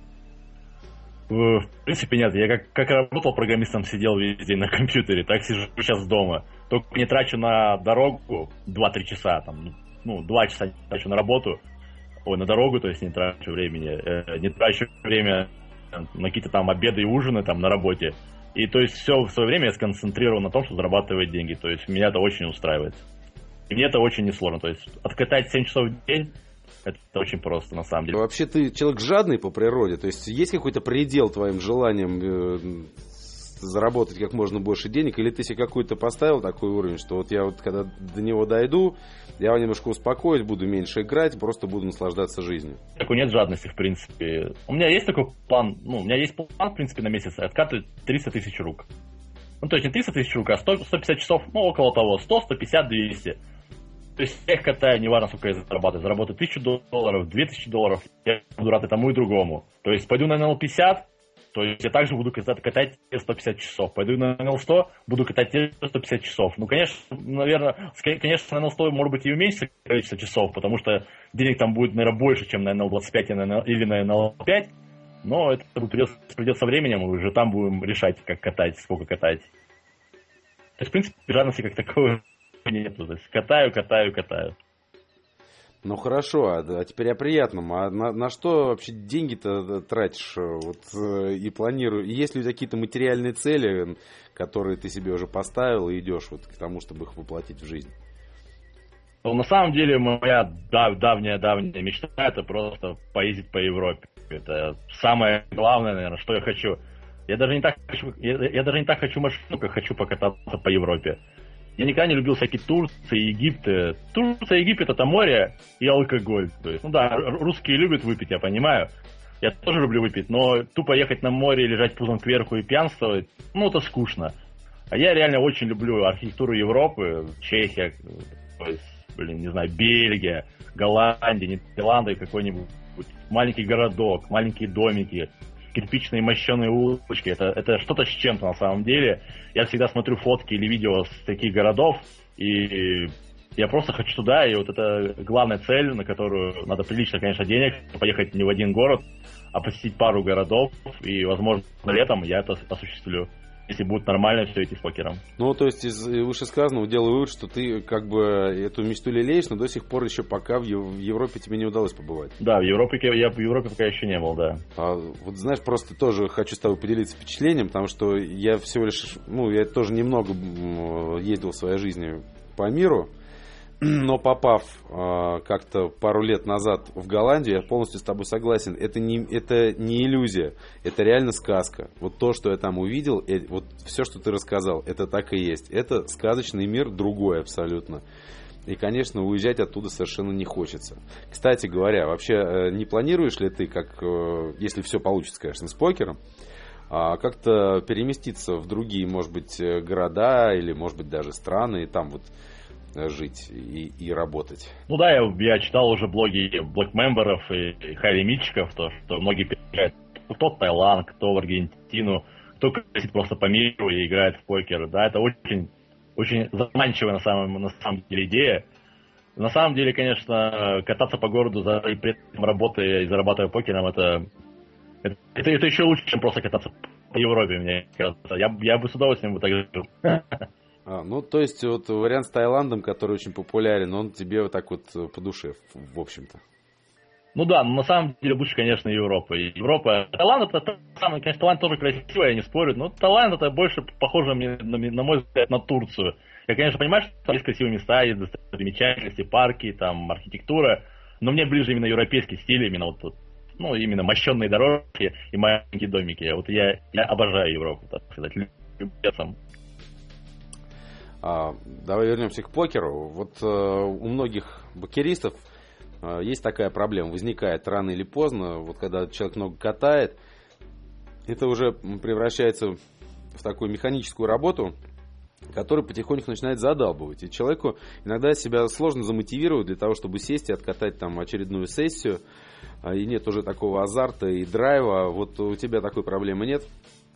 В принципе, нет. Я как, как работал программистом, сидел весь день на компьютере, так сижу сейчас дома. Только не трачу на дорогу два-три часа, там, ну, два часа не трачу на работу, ой, на дорогу, то есть не трачу времени, э, не трачу время на какие-то там обеды и ужины там на работе. И то есть все в свое время я сконцентрирован на том, что зарабатывать деньги. То есть меня это очень устраивает. И мне это очень несложно. То есть откатать семь часов в день это очень просто, на самом деле. Вообще ты человек жадный по природе? То есть есть какой-то предел твоим желаниям э, заработать как можно больше денег? Или ты себе какой-то поставил такой уровень, что вот я вот когда до него дойду, я немножко успокоюсь, буду меньше играть, просто буду наслаждаться жизнью? Такой нет жадности, в принципе. У меня есть такой план, ну, у меня есть план, в принципе, на месяц откатывать триста тысяч рук. Ну, то есть не триста тысяч рук, а сто, сто пятьдесят часов, ну, около того, сто, сто пятьдесят, двести. То есть я их катаю, неважно, сколько я зарабатываю. Заработаю тысячу долларов, две тысячи долларов, я буду рад и тому, и другому. То есть пойду на эн эл пятьдесят, то есть я также буду катать те сто пятьдесят часов. Пойду на эн эл сто, буду катать те сто пятьдесят часов. Ну, конечно, наверное, конечно, на эн эл сто может быть и уменьшится количество часов, потому что денег там будет, наверное, больше, чем на эн эл двадцать пять или на эн эл пять. Но это придется, придется со временем, и уже там будем решать, как катать, сколько катать. То есть, в принципе, жадности как таковой нету. То есть катаю, катаю, катаю. Ну хорошо, а, а теперь о приятном. А на, на что вообще деньги-то тратишь вот, и планируешь? Есть ли у тебя какие-то материальные цели, которые ты себе уже поставил, и идешь вот к тому, чтобы их воплотить в жизнь? Ну, на самом деле, моя дав- давняя-давняя мечта — это просто поездить по Европе. Это самое главное, наверное, что я хочу. Я даже не так хочу, я, я даже не так хочу машину, как хочу покататься по Европе. Я никогда не любил всякие Турции, Египты. Турция и Египет — это море и алкоголь. То есть, ну да, русские любят выпить, я понимаю. Я тоже люблю выпить, но тупо ехать на море, лежать пузом кверху и пьянствовать, ну, это скучно. А я реально очень люблю архитектуру Европы, Чехия, то есть, блин, не знаю, Бельгия, Голландия, Нидерланды, какой-нибудь маленький городок, маленькие домики, кирпичные мощеные улочки. Это, это что-то с чем-то на самом деле. Я всегда смотрю фотки или видео с таких городов, и я просто хочу туда, и вот это главная цель, на которую надо прилично, конечно, денег, поехать не в один город, а посетить пару городов, и, возможно, летом я это осуществлю, если будет нормально все идти с покером. Ну, то есть из вышесказанного делаю вывод, что ты как бы эту мечту лелеешь, но до сих пор еще пока в Европе тебе не удалось побывать. Да, в Европе я в Европе пока еще не был, да. А, вот знаешь, просто тоже хочу с тобой поделиться впечатлением, потому что я всего лишь, ну, я тоже немного ездил в своей жизни по миру, но попав э, как-то пару лет назад в Голландию, я полностью с тобой согласен, это не, это не иллюзия, это реально сказка. Вот то, что я там увидел, э, вот все, что ты рассказал, это так и есть. Это сказочный мир, другой абсолютно. И, конечно, уезжать оттуда совершенно не хочется. Кстати говоря, вообще э, не планируешь ли ты, как, э, если все получится, конечно, с покером, а как-то переместиться в другие, может быть, города или, может быть, даже страны, и там вот жить и, и работать? Ну да, я, я читал уже блоги блэкмемберов и, и хайли-митчиков, то, что многие переезжают кто в Таиланд, кто в Аргентину, кто катит просто по миру и играет в покер. Да, это очень очень заманчивая на самом, на самом деле идея. На самом деле, конечно, кататься по городу, за, и при этом работая и зарабатывая покером, это, это, это, это еще лучше, чем просто кататься по Европе, мне кажется. Я, я бы с удовольствием бы так жил. А, ну, то есть, вот вариант с Таиландом, который очень популярен, он тебе вот так вот по душе, в общем-то. Ну да, но на самом деле лучше, конечно, Европа. Европа. Таиланд, это самый, конечно, Таиланд тоже красивый, я не спорю, но Таиланд это больше похоже, на, на мой взгляд, на Турцию. Я, конечно, понимаю, что там есть красивые места, есть достопримечательности, парки, там, архитектура, но мне ближе именно европейский стиль, именно вот тут, ну, именно мощенные дорожки и маленькие домики. Вот я, я обожаю Европу, так сказать, люблю. А, давай вернемся к покеру. Вот э, у многих покеристов э, есть такая проблема, возникает рано или поздно, вот когда человек много катает, это уже превращается в такую механическую работу, которая потихоньку начинает задалбывать. И человеку иногда себя сложно замотивировать для того, чтобы сесть и откатать там очередную сессию, и нет уже такого азарта и драйва. Вот у тебя такой проблемы нет?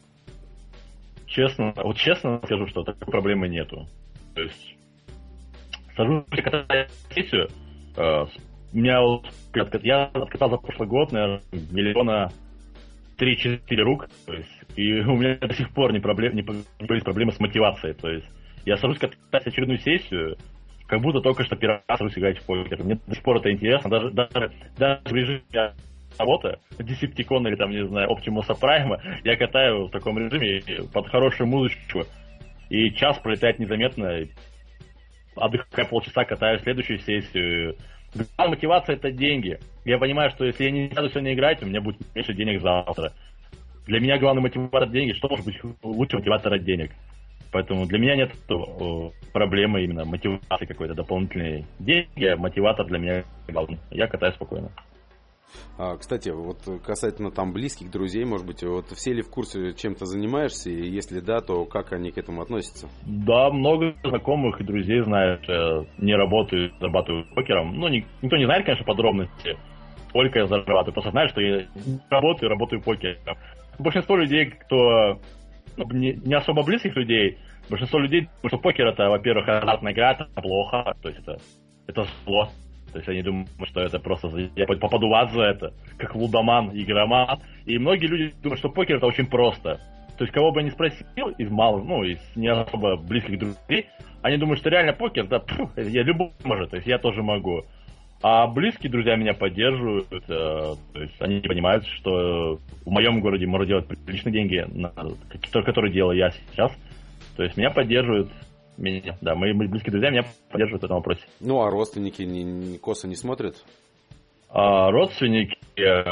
Честно, вот честно скажу, что такой проблемы нету. То есть, сажусь катать сессию, э, у меня вот, я откатал за прошлый год, наверное, миллиона три-четыре рук, то есть, и у меня до сих пор не, проблем, не появились проблемы с мотивацией, то есть, я сажусь катать очередную сессию, как будто только что первый раз сажусь играть в покер. Мне до сих пор это интересно, даже, даже, даже в режиме работы, Decepticon или там, не знаю, Optimus Prime, я катаю в таком режиме под хорошую музычку, и час пролетает незаметно, отдыхаю полчаса, катаю следующую сессию. Главная мотивация — это деньги. Я понимаю, что если я не сяду сегодня играть, у меня будет меньше денег завтра. Для меня главный мотиватор — деньги. Что может быть лучше мотиватора денег? Поэтому для меня нет проблемы именно мотивации какой-то дополнительной. Деньги, а мотиватор для меня главный. Я катаю спокойно. А, кстати, вот касательно там близких, друзей, может быть, вот все ли в курсе, чем ты занимаешься, и если да, то как они к этому относятся? Да, много знакомых и друзей знают, что не работаю, зарабатываю покером. Ну, никто не знает, конечно, подробности, сколько я зарабатываю, просто знают, что я работаю, работаю покером. Большинство людей, кто, ну, не, не особо близких людей, большинство людей думают, что покер — это, во-первых, азартная игра, это плохо, то есть это, это зло. То есть они думают, что это просто я попаду в ад за это, как лудоман, игроман. И многие люди думают, что покер — это очень просто. То есть кого бы я ни спросил из малых, ну, из не особо близких друзей, они думают, что реально покер, да, пфу, я любой может, то есть я тоже могу. А близкие друзья меня поддерживают, э, то есть они понимают, что в моем городе можно делать приличные деньги, на, которые делаю я сейчас. То есть меня поддерживают. Меня, да, мои, мои близкие друзья меня поддерживают в этом вопросе. Ну, а родственники не, не, косо не смотрят? А, родственники,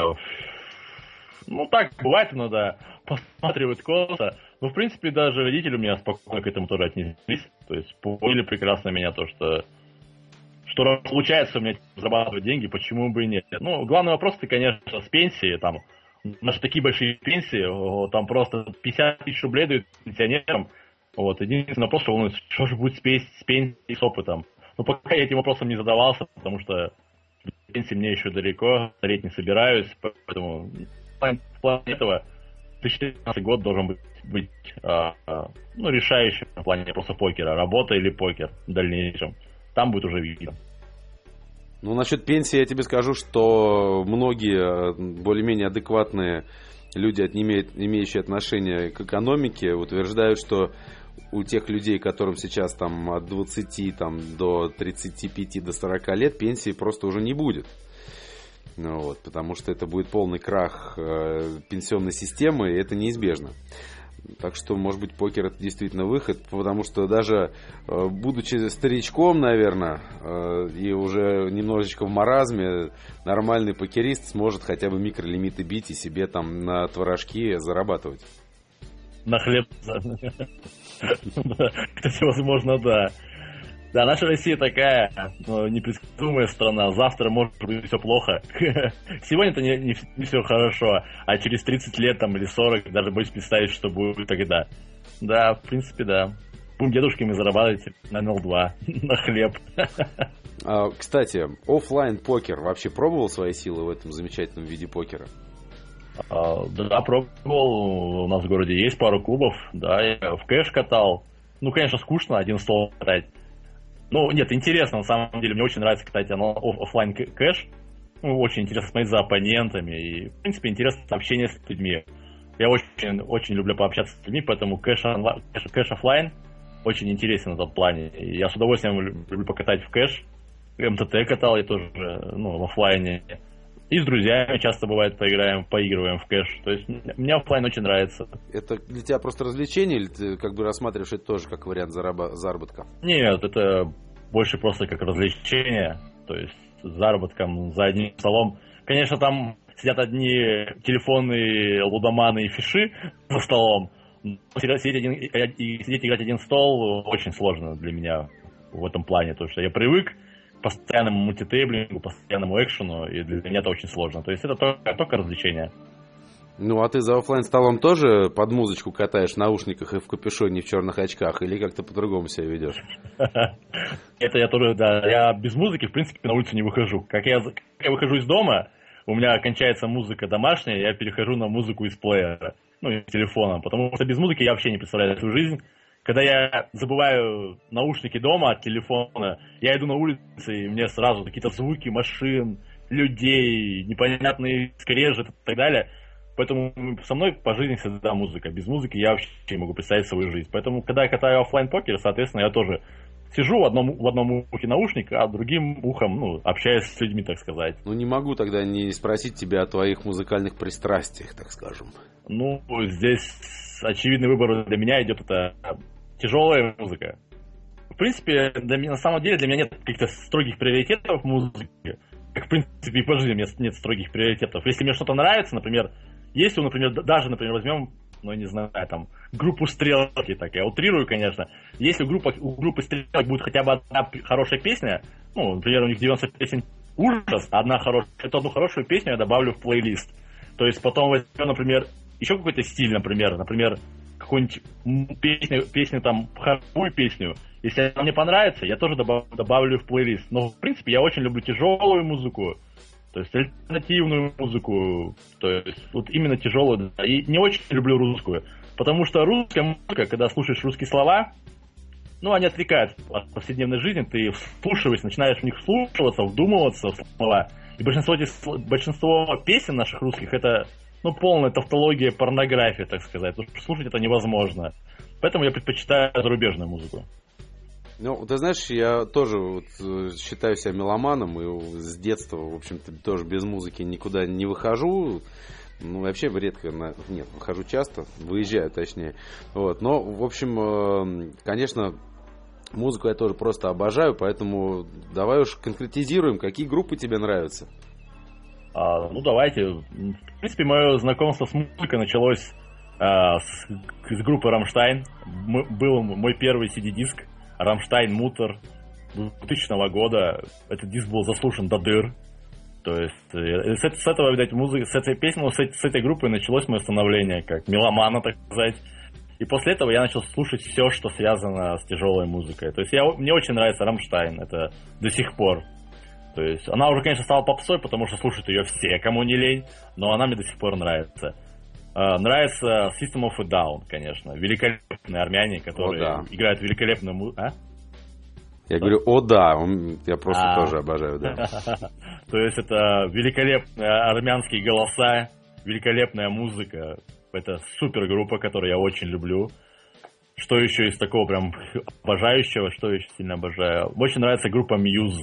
ну, так, бывает иногда, посматривают косо. Но, в принципе, даже родители у меня спокойно к этому тоже отнеслись. То есть, поняли прекрасно меня то, что что раз получается у меня зарабатывать деньги, почему бы и нет. Ну, главный вопрос, это, конечно, с пенсии, там, у нас такие большие пенсии, там просто пятьдесят тысяч рублей дают пенсионерам. Вот, единственный вопрос, что волнует, что же будет с пенсией, с опытом. Но пока я этим вопросом не задавался, потому что пенсии мне еще далеко, стареть не собираюсь, поэтому в плане этого две тысячи тринадцатый год должен быть, быть а, а, ну, решающим в плане просто покера, работа или покер в дальнейшем. Там будет уже видно. Ну, насчет пенсии я тебе скажу, что многие более-менее адекватные люди, имеющие отношение к экономике, утверждают, что у тех людей, которым сейчас там от двадцати там, до тридцати пяти до сорока лет, пенсии просто уже не будет. Ну, вот, потому что это будет полный крах э, пенсионной системы, и это неизбежно. Так что, может быть, покер — это действительно выход, потому что даже э, будучи старичком, наверное, э, и уже немножечко в маразме, нормальный покерист сможет хотя бы микролимиты бить и себе там на творожки зарабатывать. На хлеб. Кстати, возможно, да. Да, наша Россия такая непредсказуемая страна. Завтра может быть все плохо. Сегодня-то не, не, не все хорошо, а через тридцать лет там, или сорок даже боюсь представить, что будет тогда. Да, в принципе, да. Будем дедушками зарабатывать на эн эл два, на хлеб. А, кстати, офлайн покер вообще пробовал свои силы в этом замечательном виде покера? А, да, пробовал. У нас в городе есть пару клубов. Да, я в кэш катал. ну, конечно, скучно один стол катать. Ну, нет, интересно, на самом деле, мне очень нравится катать офлайн кэш. Ну, очень интересно смотреть за оппонентами, и, в принципе, интересно общение с людьми. Я очень, очень люблю пообщаться с людьми, поэтому кэш, кэш, кэш офлайн очень интересен в этом плане. И я с удовольствием люблю покатать в кэш. эм тэ тэ катал я тоже, ну, в офлайне. И с друзьями часто бывает поиграем, поигрываем в кэш. То есть мне офлайн очень нравится. Это для тебя просто развлечение, или ты как бы рассматриваешь это тоже как вариант зараба- заработка? Нет, это больше просто как развлечение. То есть с заработком за одним столом. Конечно, там сидят одни телефонные лудоманы и фиши за столом. Сидеть, один, и сидеть играть один стол очень сложно для меня в этом плане. Потому что я привык к постоянному мультитейблингу, постоянному экшену, и для меня это очень сложно. То есть это только, только развлечение. Ну, а ты за офлайн столом тоже под музычку катаешь в наушниках и в капюшоне, в черных очках, или как-то по-другому себя ведешь? Это я тоже, да. Я без музыки, в принципе, на улицу не выхожу. Как я, как я выхожу из дома, у меня кончается музыка домашняя, я перехожу на музыку из плеера, ну, из телефона. Потому что без музыки я вообще не представляю свою жизнь. Когда я забываю наушники дома от телефона, я иду на улицу, и мне сразу какие-то звуки машин, людей, непонятные скрежет и так далее. Поэтому со мной по жизни всегда музыка. Без музыки я вообще не могу представить свою жизнь. Поэтому, когда я катаю офлайн покер, соответственно, я тоже сижу в одном, в одном ухе наушник, а другим ухом, ну, общаюсь с людьми, так сказать. Ну, не могу тогда не спросить тебя о твоих музыкальных пристрастиях, так скажем. Ну, здесь очевидный выбор для меня идет, это тяжелая музыка. В принципе, для меня, на самом деле, для меня нет каких-то строгих приоритетов в музыке. Как, в принципе, и по жизни у меня нет строгих приоритетов. Если мне что-то нравится, например, если, например, даже, например, возьмем, ну, не знаю, там, группу «Стрелки», так, я утрирую, конечно. Если у группы, у группы «Стрелок» будет хотя бы одна хорошая песня, ну, например, у них девяносто песен ужас, одна хорошая, эту одну хорошую песню я добавлю в плейлист. То есть потом возьмем, например, еще какой-то стиль, например, например, какую-нибудь песню, песню там, хоровую песню. Если она мне понравится, я тоже добав, добавлю в плейлист. Но, в принципе, я очень люблю тяжелую музыку, то есть альтернативную музыку, то есть вот именно тяжелую. И не очень люблю русскую, потому что русская музыка, когда слушаешь русские слова, ну, они отвлекают от повседневной жизни, ты вслушиваешься, начинаешь в них вслушиваться, вдумываться в слова. И большинство, большинство песен наших русских — это, ну, полная тавтология, порнография, так сказать. Потому что слушать это невозможно. Поэтому я предпочитаю зарубежную музыку. Ну, ты знаешь, я тоже вот считаю себя меломаном, и с детства, в общем-то, тоже без музыки никуда не выхожу. Ну, вообще редко, нет, выхожу часто, выезжаю, точнее. Вот. Но, в общем, конечно, музыку я тоже просто обожаю, поэтому давай уж конкретизируем, какие группы тебе нравятся. А, ну, давайте. В принципе, мое знакомство с музыкой началось а, с, с группы «Рамштайн». М- был мой первый си ди-диск «Рамштайн Мутер» двухтысячного года. Этот диск был заслушан до дыр. То есть с, с этого, видать, музыка, с этой песни, ну, с, с этой группой началось мое становление как меломана, так сказать. И после этого я начал слушать все, что связано с тяжелой музыкой. То есть я, мне очень нравится «Рамштайн», это до сих пор. То есть она уже, конечно, стала попсой, потому что слушают ее все, кому не лень, но она мне до сих пор нравится. Uh, нравится System of a Down, конечно. Великолепные армяне, которые О, да. играют великолепную музыку. А? Я говорю, о да, он, я просто а... тоже обожаю, да. То есть это великолепные армянские голоса, великолепная музыка. Это супергруппа, которую я очень люблю. Что еще из такого прям обожающего, что еще сильно обожаю? Очень нравится группа Muse.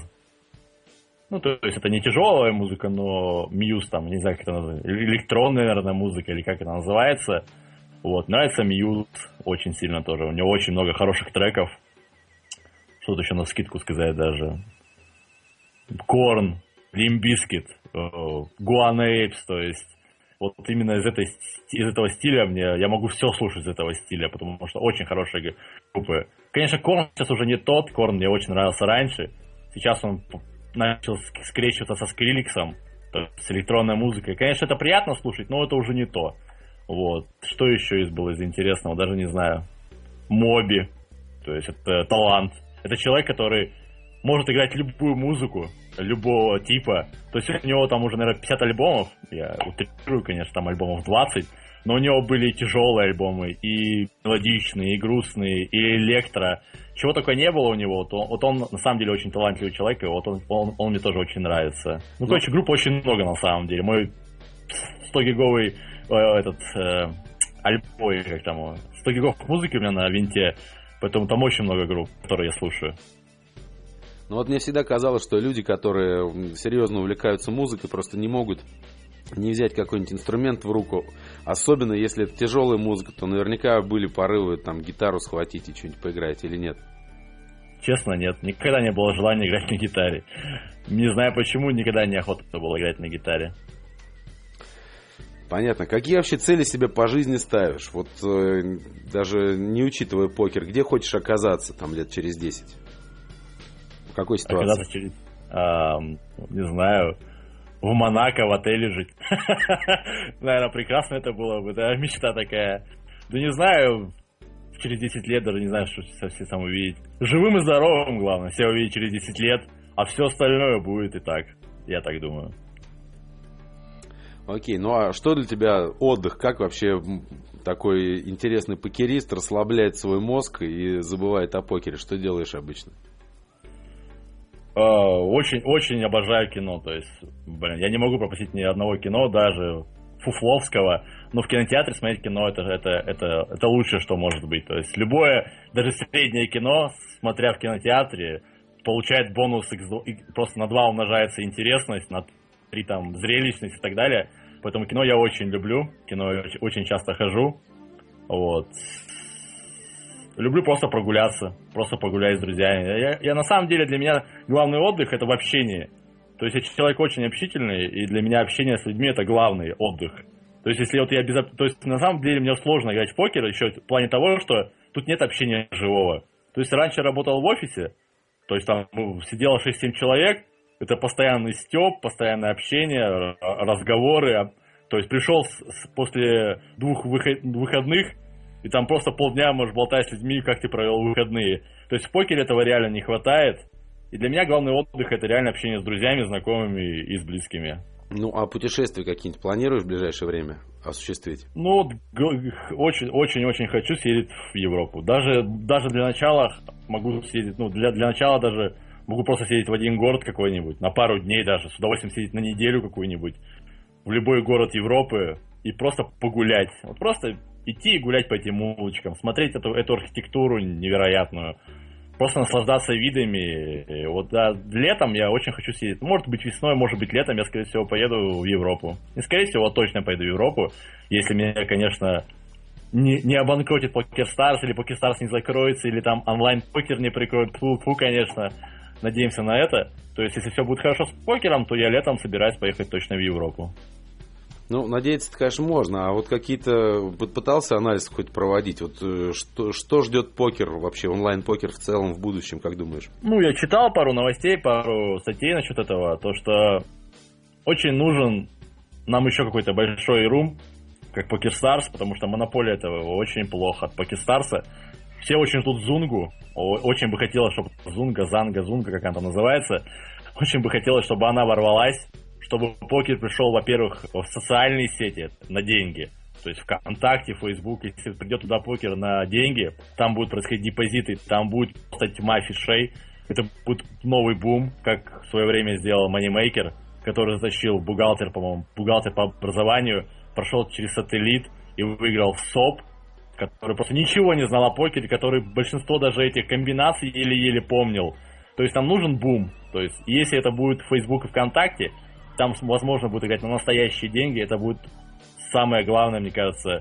Ну, то есть это не тяжелая музыка, но Muse, там, не знаю, как это называется, электронная, наверное, музыка, или как это называется. Вот, нравится Muse очень сильно тоже. У него очень много хороших треков. Что-то еще на скидку сказать даже. Korn, Limp Bizkit, Guana Apes, то есть вот именно из, этой, из этого стиля мне, я могу все слушать из этого стиля, потому что очень хорошие группы. Конечно, Korn сейчас уже не тот, Korn мне очень нравился раньше. Сейчас он начал скрещиваться со Скриликсом, то есть с электронной музыкой. Конечно, это приятно слушать, но это уже не то. Вот. Что еще из было из интересного, даже не знаю. Моби, то есть это талант. Это человек, который может играть любую музыку, любого типа. То есть у него там уже, наверное, пятьдесят альбомов. Я утрирую, конечно, там альбомов двадцать. но у него были и тяжелые альбомы, и мелодичные, и грустные, и электро. Чего только не было у него. Вот он, вот он на самом деле очень талантливый человек, и вот он, он, он мне тоже очень нравится. Ну, короче, групп очень много на самом деле. Мой сто-гиговый э, этот э, альбом, как там, сто гигов музыки у меня на винте, поэтому там очень много групп, которые я слушаю. Ну вот мне всегда казалось, что люди, которые серьезно увлекаются музыкой, просто не могут не взять какой-нибудь инструмент в руку. Особенно если это тяжелая музыка, то наверняка были порывы там гитару схватить и что-нибудь поиграть или нет? Честно, нет. Никогда не было желания играть на гитаре. Не знаю почему, никогда не охота было играть на гитаре. Понятно. Какие вообще цели себе по жизни ставишь? Вот э, даже не учитывая покер, где хочешь оказаться там лет через десять? В какой ситуации? Оказаться через... А, не знаю... В Монако, в отеле жить. Наверное, прекрасно это было бы, да, мечта такая. Да не знаю, через десять лет даже не знаю, что совсем там увидеть. Живым и здоровым, главное, все увидеть через десять лет, а все остальное будет и так, я так думаю. Окей, ну а что для тебя отдых? Как вообще такой интересный покерист расслабляет свой мозг и забывает о покере? Что делаешь обычно? Очень-очень обожаю кино, то есть, блин, я не могу пропустить ни одного кино, даже фуфловского, но в кинотеатре смотреть кино это, это, это, это лучшее, что может быть. То есть любое, даже среднее кино, смотря в кинотеатре, получает бонус, просто на два умножается интересность, на три там зрелищность и так далее. Поэтому кино я очень люблю, кино я очень часто хожу, вот. Люблю просто прогуляться, просто погулять с друзьями. Я, я на самом деле, для меня главный отдых — это в общении. То есть я человек очень общительный, и для меня общение с людьми — это главный отдых. То есть если вот я без... То есть на самом деле мне сложно играть в покер еще в плане того, что тут нет общения живого. То есть раньше я работал в офисе, то есть там ну, сидело шесть-семь человек, это постоянный стёб, постоянное общение, разговоры. То есть пришел с, с, после двух выход, выходных, и там просто полдня можешь болтать с людьми, как ты провел выходные. То есть в покере этого реально не хватает. И для меня главный отдых — это реально общение с друзьями, знакомыми и с близкими. Ну, а путешествия какие-нибудь планируешь в ближайшее время осуществить? Ну, очень-очень-очень хочу съездить в Европу. Даже, даже для начала могу съездить, ну, для, для начала даже могу просто съездить в один город какой-нибудь, на пару дней даже, с удовольствием съездить на неделю какую-нибудь, в любой город Европы и просто погулять. Вот просто... идти и гулять по этим улочкам, смотреть эту, эту архитектуру невероятную, просто наслаждаться видами. И вот да, летом я очень хочу съездить. Может быть весной, может быть летом я, скорее всего, поеду в Европу. И, скорее всего, точно поеду в Европу, если меня, конечно, не, не обанкротит PokerStars, или PokerStars не закроется, или там онлайн-покер не прикроет. Фу-фу, конечно, надеемся на это. То есть, если все будет хорошо с покером, то я летом собираюсь поехать точно в Европу. Ну, надеяться-то, конечно, можно. А вот какие-то... Пытался анализ хоть проводить? Вот что, что ждет покер вообще, онлайн-покер в целом в будущем, как думаешь? Ну, я читал пару новостей, пару статей насчет этого. То, что очень нужен нам еще какой-то большой рум, как PokerStars, потому что монополия этого очень плохо от PokerStars. Все очень ждут Зунгу. Очень бы хотелось, чтобы Зунга, Занга, Зунга, как она там называется, очень бы хотелось, чтобы она ворвалась, чтобы покер пришел, во-первых, в социальные сети на деньги. То есть ВКонтакте, Фейсбук, если придет туда покер на деньги, там будут происходить депозиты, там будет просто тьма фишей. Это будет новый бум, как в свое время сделал Moneymaker, который затащил бухгалтер, по-моему, бухгалтер по образованию, прошел через сателлит и выиграл СОП, который просто ничего не знал о покере, который большинство даже этих комбинаций еле-еле помнил. То есть нам нужен бум. То есть если это будет Facebook и ВКонтакте, там, возможно, будет играть на настоящие деньги. Это будет самое главное, мне кажется,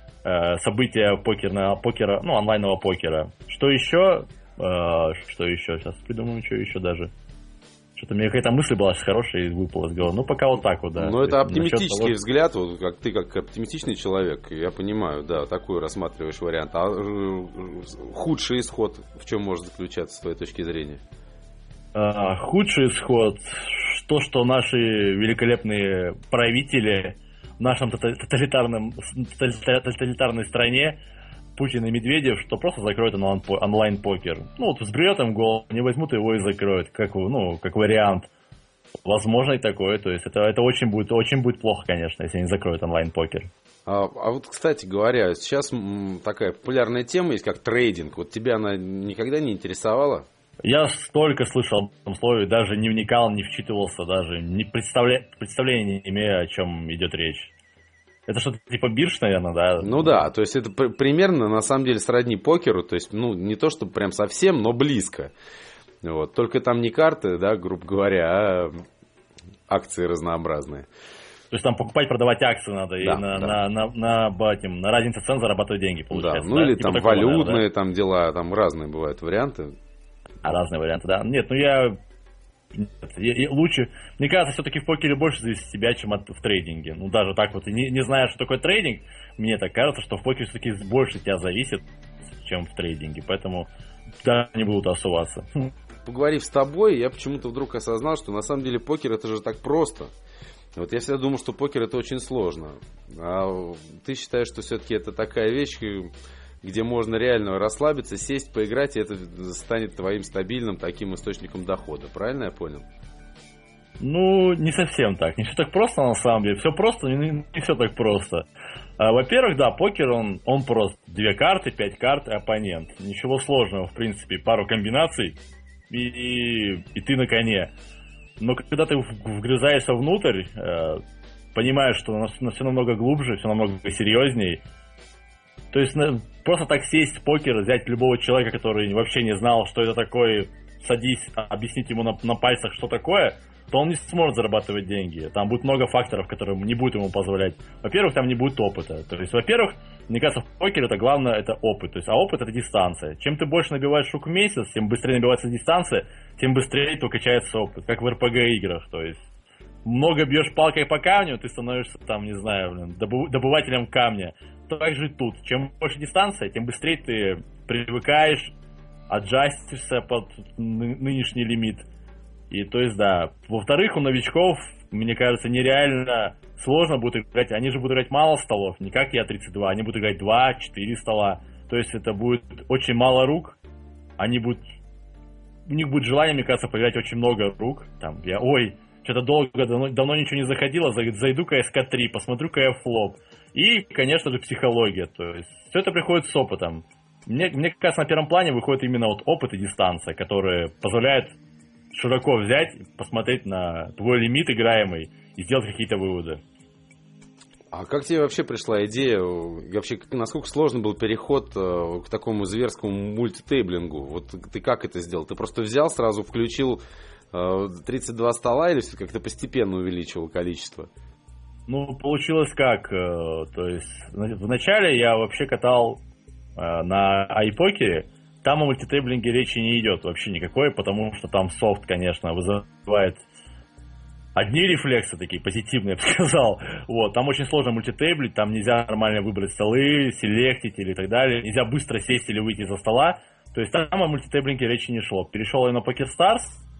событие покерного, покера, ну, онлайнового покера. Что еще? Что еще? Сейчас придумаю, что еще даже. Что-то у меня какая-то мысль была хорошая и выпала из головы. Ну, пока вот так вот, да. Ну, это оптимистический того... взгляд, вот, как ты как оптимистичный человек, я понимаю, да, такой рассматриваешь вариант. А худший исход в чем может заключаться, с твоей точки зрения? А, худший исход... То, что наши великолепные правители в нашем тоталитарном, тоталитарной стране, Путин и Медведев, что просто закроют онлайн-покер. Ну, вот взберет им голову, не возьмут его и закроют, как, ну, как вариант. Возможно и такое. То есть это, это очень, будет, очень будет плохо, конечно, если они закроют онлайн-покер. А, а вот, кстати говоря, сейчас м, такая популярная тема есть, как трейдинг. Вот тебя она никогда не интересовала? Я столько слышал об этом слове, даже не вникал, не вчитывался, даже не представля... представления не имею, о чем идет речь. Это что-то типа бирж, наверное, да? Ну да, то есть это пр- примерно на самом деле сродни покеру, то есть, ну, не то чтобы прям совсем, но близко. Вот. Только там не карты, да, грубо говоря, а акции разнообразные. То есть там покупать, продавать акции надо, да, и на, да. на, на, на, на, этим, на разнице цен зарабатывать деньги, получается. Да, ну да? или типа там такого, валютные наверное, да? там дела, там разные бывают варианты. А, разные варианты, да. Нет, ну я... я, я лучше... Мне кажется, все-таки в покере больше зависит от себя, чем от, в трейдинге. Ну даже так вот, не, не зная, что такое трейдинг, мне так кажется, что в покере все-таки больше от тебя зависит, чем в трейдинге. Поэтому да, не буду осуваться. Поговорив с тобой, я почему-то вдруг осознал, что на самом деле покер это же так просто. Вот я всегда думал, что покер это очень сложно. А ты считаешь, что все-таки это такая вещь, где можно реально расслабиться, сесть, поиграть, и это станет твоим стабильным таким источником дохода. Правильно я понял? Ну, не совсем так. Не все так просто на самом деле. Все просто, не, не все так просто. А, во-первых, да, покер, он, он прост. Две карты, пять карт и оппонент. Ничего сложного, в принципе. Пару комбинаций, и, и, и ты на коне. Но когда ты вгрызаешься внутрь, э, понимаешь, что на все намного глубже, все намного серьезней. То есть просто так сесть в покер, взять любого человека, который вообще не знал, что это такое, садись, объяснить ему на, на пальцах, что такое, то он не сможет зарабатывать деньги. Там будет много факторов, которые не будут ему позволять. Во-первых, там не будет опыта. То есть, во-первых, мне кажется, в покере это главное, это опыт. То есть, а опыт — это дистанция. Чем ты больше набиваешь штук в месяц, тем быстрее набивается дистанция, тем быстрее то качается опыт. Как в эр пэ гэ-играх. То есть, много бьешь палкой по камню, ты становишься, там, не знаю, блин, добывателем камня. Так же и тут. Чем больше дистанция, тем быстрее ты привыкаешь, аджастишься под нынешний лимит. И то есть, да. Во-вторых, у новичков, мне кажется, нереально сложно будет играть. Они же будут играть мало столов, не как я тридцать два. Они будут играть два-четыре стола. То есть это будет очень мало рук. Они будут... У них будет желание, мне кажется, поиграть очень много рук. Там, я, ой, что-то долго, давно, давно ничего не заходило, зайду-ка эс ка три, посмотрю-ка я флоп. И, конечно же, психология. То есть все это приходит с опытом. Мне, мне кажется, на первом плане выходит именно вот опыт и дистанция, которые позволяют широко взять, посмотреть на твой лимит играемый и сделать какие-то выводы. А как тебе вообще пришла идея, вообще насколько сложный был переход к такому зверскому мультитейблингу? Вот ты как это сделал? Ты просто взял, сразу включил тридцать два стола или все как-то постепенно увеличивал количество? Ну, получилось как? То есть вначале я вообще катал на айпокере. Там о мультитейблинге речи не идет вообще никакой, потому что там софт, конечно, вызывает одни рефлексы такие позитивные, я бы сказал. Вот, там очень сложно мультитейблить, там нельзя нормально выбрать столы, селектить или так далее. Нельзя быстро сесть или выйти из-за стола. То есть там о мультитейблинге речи не шло. Перешел я на PokerStars,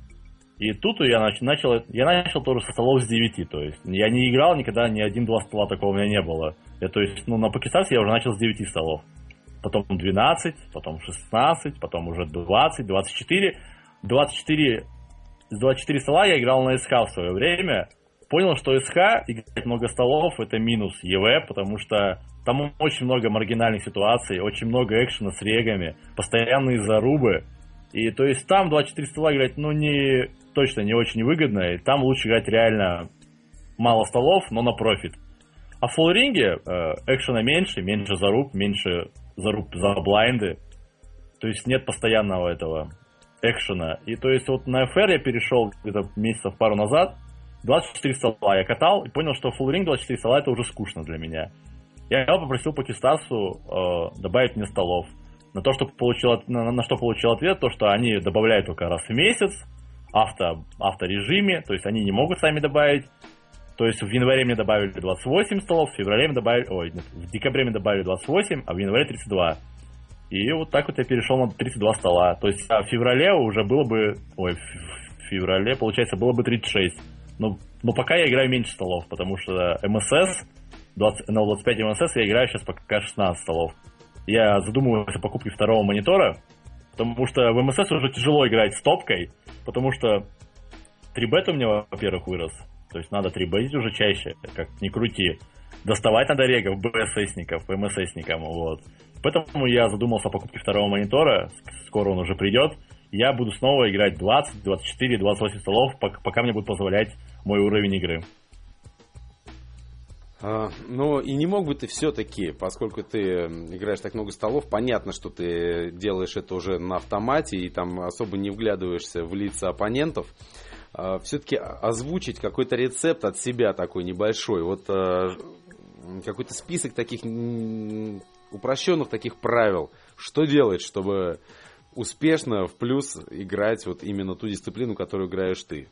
и тут я начал, я начал тоже со столов с девяти. То есть я не играл никогда, ни один-два стола такого у меня не было. Я, то есть, ну, на PokerStars я уже начал с девяти столов. Потом двенадцать, потом шестнадцать, потом уже двадцать, двадцать четыре. двадцать четыре, с двадцати четырёх стола я играл на эс ха в свое время. Понял, что эс ха, играть много столов, это минус и ви, потому что там очень много маргинальных ситуаций, очень много экшена с регами, постоянные зарубы. И то есть там двадцать четыре стола играть, ну, не, точно не очень выгодно, и там лучше играть реально мало столов, но на профит. А в фулл-ринге э, экшена меньше, меньше заруб, меньше заруб за блайнды. То есть нет постоянного этого экшена. И то есть вот на эф эр я перешел где-то месяцев пару назад. двадцать четыре стола я катал и понял, что фулл ринг двадцать четыре стола это уже скучно для меня. Я попросил PokerStars э, добавить мне столов. На то, что получил, на, на что получил ответ, то, что они добавляют только раз в месяц, авто, авторежиме, то есть они не могут сами добавить. То есть в январе мне добавили двадцать восемь столов, в феврале мне добавили, ой, нет, в декабре мне добавили двадцать восемь, а в январе тридцать два. И вот так вот я перешел на тридцать два стола. То есть а в феврале уже было бы, ой, в феврале, получается, было бы тридцать шесть. Но, но пока я играю меньше столов, потому что эм эс эс, двадцать, на двадцать пять эм эс эс я играю сейчас пока шестнадцать столов. Я задумываюсь о покупке второго монитора, потому что в эм эс эс уже тяжело играть с топкой, потому что три бет у меня, во-первых, вырос. То есть надо три бетить уже чаще, как ни крути. доставать надо регов, БССников, МССникам, вот. Поэтому я задумался о покупке второго монитора, скоро он уже придет. Я буду снова играть двадцать, двадцать четыре, двадцать восемь столов, пока мне будет позволять мой уровень игры. А, ну, и не мог бы ты все-таки, поскольку ты играешь так много столов, понятно, что ты делаешь это уже на автомате и там особо не вглядываешься в лица оппонентов, а, все-таки озвучить какой-то рецепт от себя такой небольшой, вот а, какой-то список таких упрощенных таких правил, что делать, чтобы успешно в плюс играть вот именно ту дисциплину, которую играешь ты.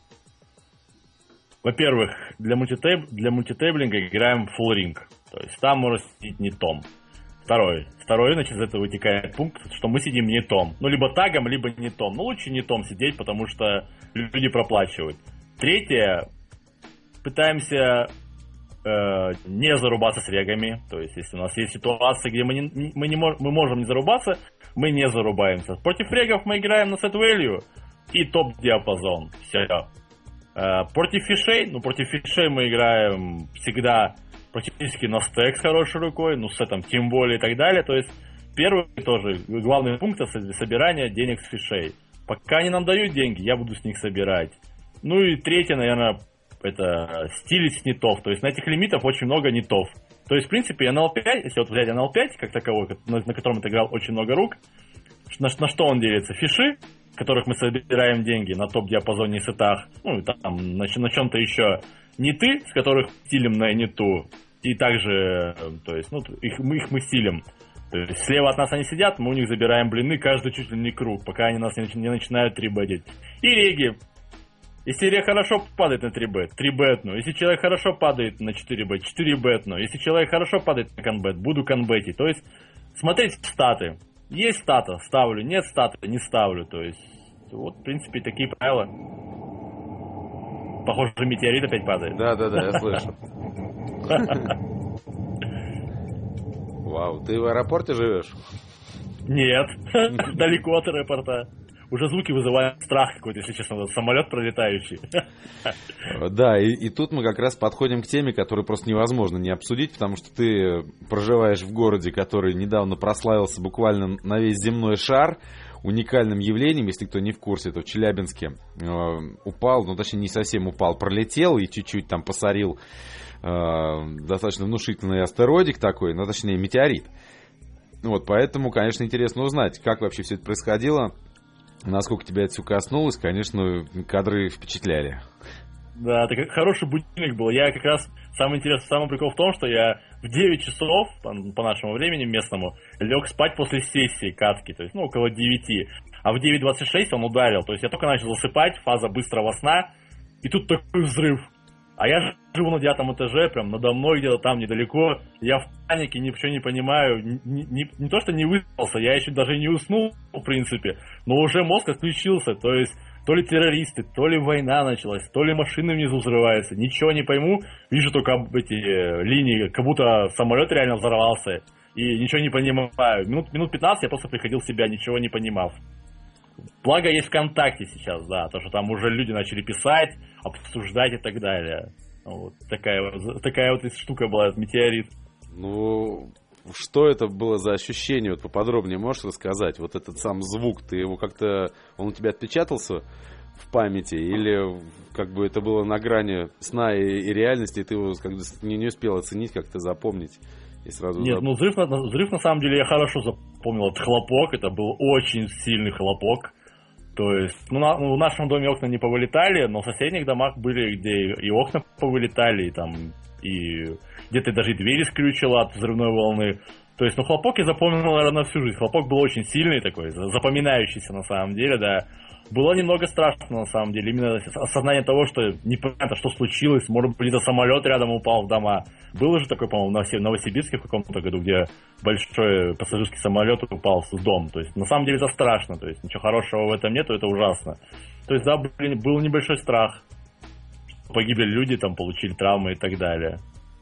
Во-первых, для, мультитейб... для мультитейблинга играем full ring. То есть там можно сидеть не том. Второй. Второй, значит, из этого вытекает пункт, что мы сидим не том. Ну, либо тагом, либо не том. Но лучше не том сидеть, потому что люди проплачивают. Третье. Пытаемся э, не зарубаться с регами. То есть, если у нас есть ситуация, где мы, не, мы, не мож... мы можем не зарубаться, мы не зарубаемся. Против регов мы играем на set value и топ-диапазон. Все. Против фишей, ну, против фишей мы играем всегда практически на стек с хорошей рукой, ну, с этим тем более и так далее. То есть, первый тоже, главный пункт — это собирание денег с фишей. Пока они нам дают деньги, я буду с них собирать. Ну, и третье, наверное, это стилить нетов. То есть, на этих лимитах очень много нетов. То есть, в принципе, эн эл пять, если вот взять эн эл пять, как таковой, на, на котором ты играл очень много рук, на, на что он делится? Фиши, в которых мы собираем деньги на топ-диапазоне и сетах, ну, там, на, на чем-то еще, ниты, с которых стилим на ниту, и также, то есть, ну, их, мы, их мы стилим. То есть, слева от нас они сидят, мы у них забираем блины каждый чуть ли не круг, пока они нас не, не начинают трибетить. И реги. Если рег хорошо падает на три бет, три бетну. Если человек хорошо падает на четыре бет, четыре бетну. Если человек хорошо падает на конбет, буду конбетить. То есть, смотреть статы. Есть стата, ставлю, нет стата, не ставлю. То есть, вот, в принципе, такие правила. Похоже, метеорит опять падает. Да-да-да, я слышу. Вау, ты в аэропорте живешь? Нет, далеко от аэропорта. Уже звуки вызывают страх какой-то, если честно, самолет пролетающий. Да, и, и тут мы как раз подходим к теме, которую просто невозможно не обсудить, потому что ты проживаешь в городе, который недавно прославился буквально на весь земной шар уникальным явлением, если кто не в курсе, то в Челябинске э, упал, ну точнее не совсем упал, пролетел и чуть-чуть там посорил э, достаточно внушительный астероидик такой, ну точнее метеорит. Вот, поэтому, конечно, интересно узнать, как вообще все это происходило. Насколько тебя это все коснулось, конечно, кадры впечатляли. Да, это как хороший будильник был. Я как раз, самый интересный, самый прикол в том, что я в девять часов, по, по нашему времени местному, лег спать после сессии катки, то есть, ну, около девяти. А в девять двадцать шесть он ударил, то есть я только начал засыпать, фаза быстрого сна, и тут такой взрыв. А я живу на девятом этаже, прям надо мной где-то там недалеко. Я в панике, ничего не понимаю. Не, не, не то, что не выспался, я еще даже не уснул, в принципе. Но уже мозг отключился. То есть, то ли террористы, то ли война началась, то ли машины внизу взрываются. Ничего не пойму. Вижу только эти линии, как будто самолет реально взорвался. И ничего не понимаю. Минут, минут пятнадцать я просто приходил в себя, ничего не понимав. Благо есть ВКонтакте сейчас, да, то, что там уже люди начали писать, обсуждать и так далее. Вот такая вот, такая вот штука была, этот метеорит. Ну, что это было за ощущение? Вот поподробнее можешь рассказать? Вот этот сам звук, ты его как-то, он у тебя отпечатался в памяти? Или как бы это было на грани сна и, и реальности, и ты его как бы не, не успел оценить, как-то запомнить? И сразу Нет, зап... ну взрыв, взрыв на самом деле я хорошо запомнил. Этот хлопок, это был очень сильный хлопок. То есть, ну, на, ну, в нашем доме окна не повылетали, но в соседних домах были, где и окна повылетали, и там, и где-то даже и двери скрючило от взрывной волны. То есть, ну, хлопок я запомнил, наверное, на всю жизнь. Хлопок был очень сильный такой, запоминающийся на самом деле, да. Было немного страшно, на самом деле, именно осознание того, что непонятно, что случилось, может быть, где-то самолет рядом упал в дома. Было же такое, по-моему, в Новосибирске в каком-то году, где большой пассажирский самолет упал в дом. То есть, на самом деле, это страшно, то есть, ничего хорошего в этом нету, это ужасно. То есть, да, блин, был небольшой страх, что погибли люди, там, получили травмы и так далее.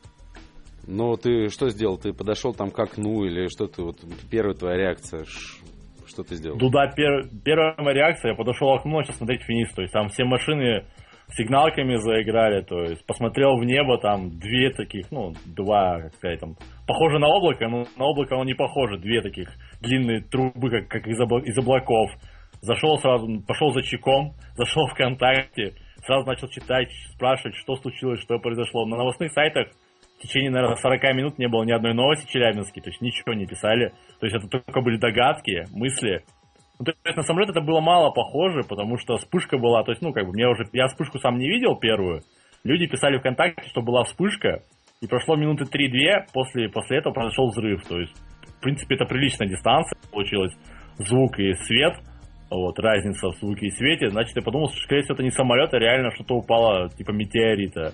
Ну, ты что сделал? Ты подошел там к окну или что ты, вот, первая твоя реакция? Что ты сделал? Ну да, пер, первая моя реакция, я подошел к окну, начал смотреть вниз, то есть там все машины сигналками заиграли, то есть посмотрел в небо, там две таких, ну, два, как сказать, там, похоже на облако, но на облако оно не похоже, две таких длинные трубы, как, как из, обла- из облаков. Зашел сразу, пошел за чеком, зашел ВКонтакте, сразу начал читать, спрашивать, что случилось, что произошло. На новостных сайтах в течение, наверное, сорок минут не было ни одной новости челябинской, то есть ничего не писали. То есть это только были догадки, мысли. Ну, то есть на самолет это было мало похоже, потому что вспышка была, то есть, ну, как бы, мне уже, я вспышку сам не видел первую. Люди писали ВКонтакте, что была вспышка, и прошло минуты три-две, после, после этого произошел взрыв. То есть, в принципе, это приличная дистанция получилась, звук и свет. Вот, разница в звуке и свете, значит, я подумал, что, скорее всего, это не самолет, а реально что-то упало, типа метеорита.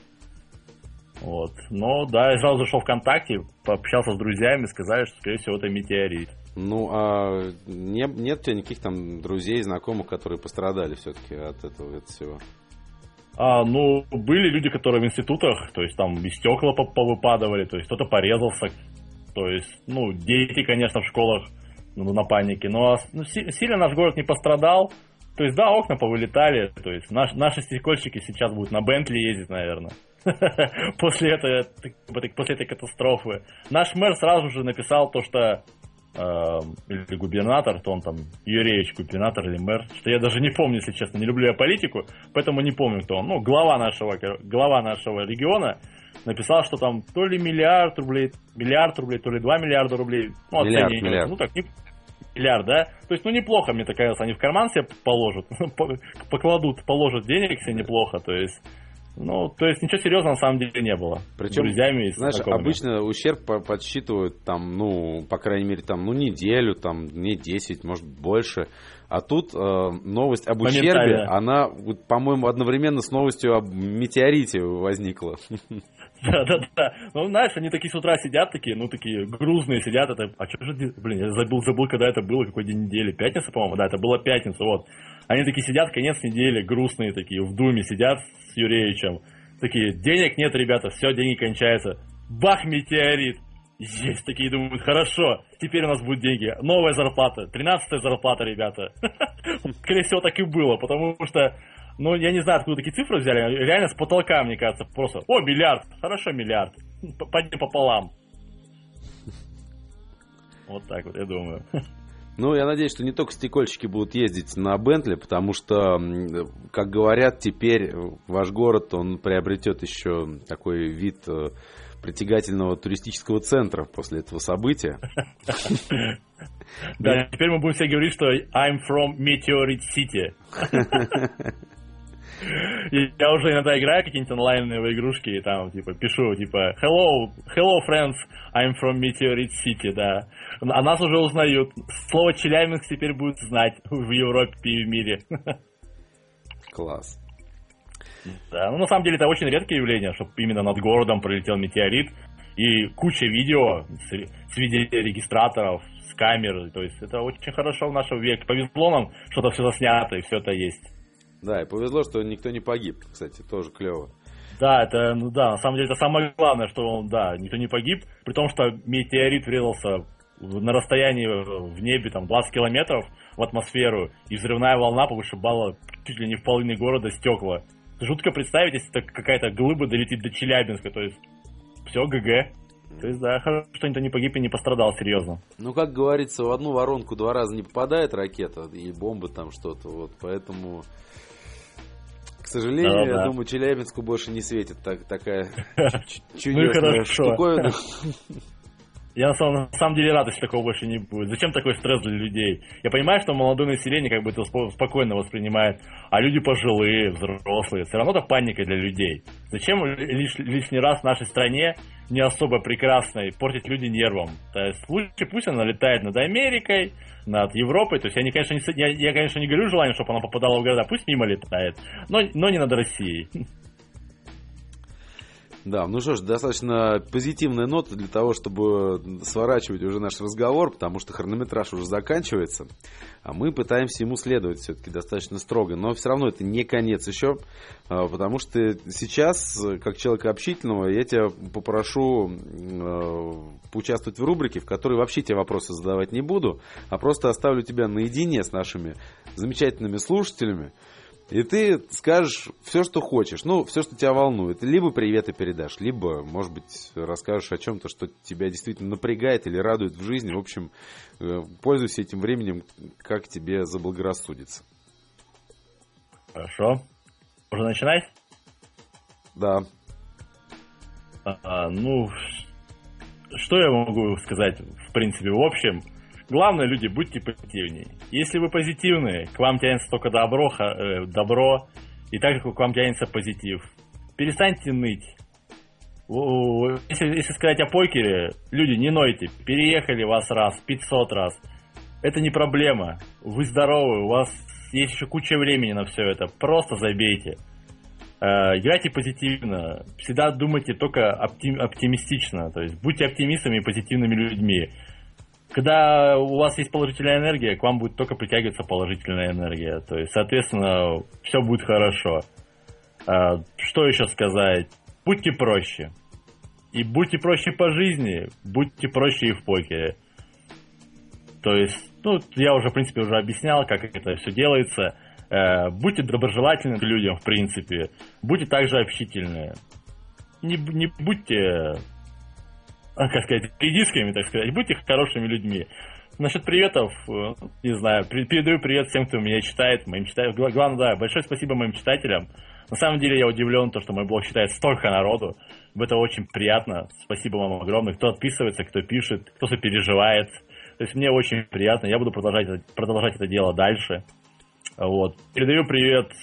Вот. Но, да, я сразу зашел ВКонтакте, пообщался с друзьями, сказали, что, скорее всего, это метеорит. Ну, а не, нет у тебя никаких там друзей, знакомых, которые пострадали все-таки от этого от всего? А, ну, были люди, которые в институтах, то есть там и стекла повыпадывали, то есть кто-то порезался, то есть, ну, дети, конечно, в школах, ну, на панике, но ну, сильно наш город не пострадал. То есть, да, окна повылетали. То есть, наш, наши стекольщики сейчас будут на Бентли ездить, наверное. После этой, после этой катастрофы. Наш мэр сразу же написал то, что или губернатор, то он там Юрьевич, губернатор или мэр, что я даже не помню, если честно, не люблю я политику, поэтому не помню, кто он. Ну, глава нашего, глава нашего региона написал, что там то ли миллиард рублей, миллиард рублей, то ли два миллиарда рублей. Ну, миллиард, оцениваю. миллиард. Ну, так, не... миллиард, да? То есть, ну, неплохо, мне так кажется, они в карман себе положат, покладут, положат денег себе неплохо, то есть, ну, то есть, ничего серьезного на самом деле не было. Причем, с друзьями и знаешь, знакомыми. Обычно ущерб подсчитывают там, ну, по крайней мере, там, ну, неделю, там, не десять, может, больше. А тут э, новость об ущербе, она, вот, по-моему, одновременно с новостью об метеорите возникла. Да-да-да. Ну, знаешь, они такие с утра сидят, такие, ну, такие грузные сидят. Это, а что же, блин, я забыл, забыл, когда это было, какой день недели. Пятница, по-моему? Да, это была пятница, вот. Они такие сидят, конец недели, грустные такие, в думе сидят с Юрьевичем. Такие, денег нет, ребята, все, деньги кончаются. Бах, метеорит. Есть, такие думают, хорошо, теперь у нас будут деньги. Новая зарплата, тринадцатая зарплата, ребята. Скорее всего, так и было, потому что, ну, я не знаю, откуда такие цифры взяли, реально с потолка, мне кажется, просто, о, миллиард, хорошо, миллиард, пойди пополам. Вот так вот, я думаю. Ну, я надеюсь, что не только стекольщики будут ездить на Бентли, потому что, как говорят, теперь ваш город, он приобретет еще такой вид притягательного туристического центра после этого события. Да, теперь мы будем все говорить, что I'm from Meteorite City. Я уже иногда играю какие-нибудь онлайновые игрушки и там, типа, пишу, типа, hello, hello, friends, I'm from Meteorite City, да. А нас уже узнают. Слово Челябинск теперь будут знать в Европе и в мире. Класс. Да, ну на самом деле это очень редкое явление, чтобы именно над городом пролетел метеорит. И куча видео с, с видеорегистраторов, с камер. То есть это очень хорошо в нашем веке. Повезло нам, что-то все заснято и все это есть. Да, и повезло, что никто не погиб, кстати, тоже клево. Да, это, ну да, на самом деле это самое главное, что, да, никто не погиб, при том, что метеорит врезался на расстоянии в небе, там, двадцать километров в атмосферу, и взрывная волна повышибала чуть ли не в половине города стекла. Жутко представить, если это какая-то глыба долетит до Челябинска, то есть все, ГГ. То есть, да, хорошо, что никто не погиб и не пострадал серьезно. Ну, как говорится, в одну воронку два раза не попадает ракета, и бомба там что-то, вот, поэтому... К сожалению, да, я да. думаю, Челябинску больше не светит так, такая ну чудесная штуковина. Я на самом, на самом деле рад, если такого больше не будет. Зачем такой стресс для людей? Я понимаю, что молодое население как бы это спокойно воспринимает, а люди пожилые, взрослые, все равно это паника для людей. Зачем лиш, лишний раз в нашей стране, не особо прекрасной, портить люди нервом? То есть лучше пусть она летает над Америкой, над Европой. То есть я, не, конечно, не, я, я, конечно, не говорю желание, чтобы она попадала в города, пусть мимо летает, но, но не над Россией. Да, ну что ж, достаточно позитивная нота для того, чтобы сворачивать уже наш разговор, потому что хронометраж уже заканчивается, а мы пытаемся ему следовать все-таки достаточно строго, но все равно это не конец еще, потому что сейчас, как человека общительного, я тебя попрошу поучаствовать в рубрике, в которой вообще тебе вопросы задавать не буду, а просто оставлю тебя наедине с нашими замечательными слушателями. И ты скажешь все, что хочешь, ну, все, что тебя волнует. Либо приветы передашь, либо, может быть, расскажешь о чем-то, что тебя действительно напрягает или радует в жизни. В общем, пользуйся этим временем, как тебе заблагорассудится. Хорошо. Можно начинать? Да. А, ну, что я могу сказать, в принципе, в общем? Главное, люди, будьте позитивнее. Если вы позитивные, к вам тянется только добро, э, добро и так же к вам тянется позитив. Перестаньте ныть. Если, если сказать о покере, люди, не нойте. Переехали вас раз, пятьсот раз. Это не проблема. Вы здоровы, у вас есть еще куча времени на все это. Просто забейте. Э, играйте позитивно. Всегда думайте только оптим, оптимистично. То есть будьте оптимистами и позитивными людьми. Когда у вас есть положительная энергия, к вам будет только притягиваться положительная энергия. То есть, соответственно, все будет хорошо. А, что еще сказать? Будьте проще. И будьте проще по жизни, будьте проще и в покере. То есть, ну, я уже, в принципе, уже объяснял, как это все делается. А, будьте доброжелательны к людям, в принципе. Будьте также общительны. Не, не будьте... как сказать, редисками, так сказать, будьте хорошими людьми. Насчет приветов, не знаю, передаю привет всем, кто меня читает, моим читателям. Главное, да, большое спасибо моим читателям. На самом деле я удивлен, то, что мой блог читает столько народу. Это очень приятно. Спасибо вам огромное. Кто отписывается, кто пишет, кто сопереживает. То есть мне очень приятно. Я буду продолжать, продолжать это дело дальше. Вот. Передаю привет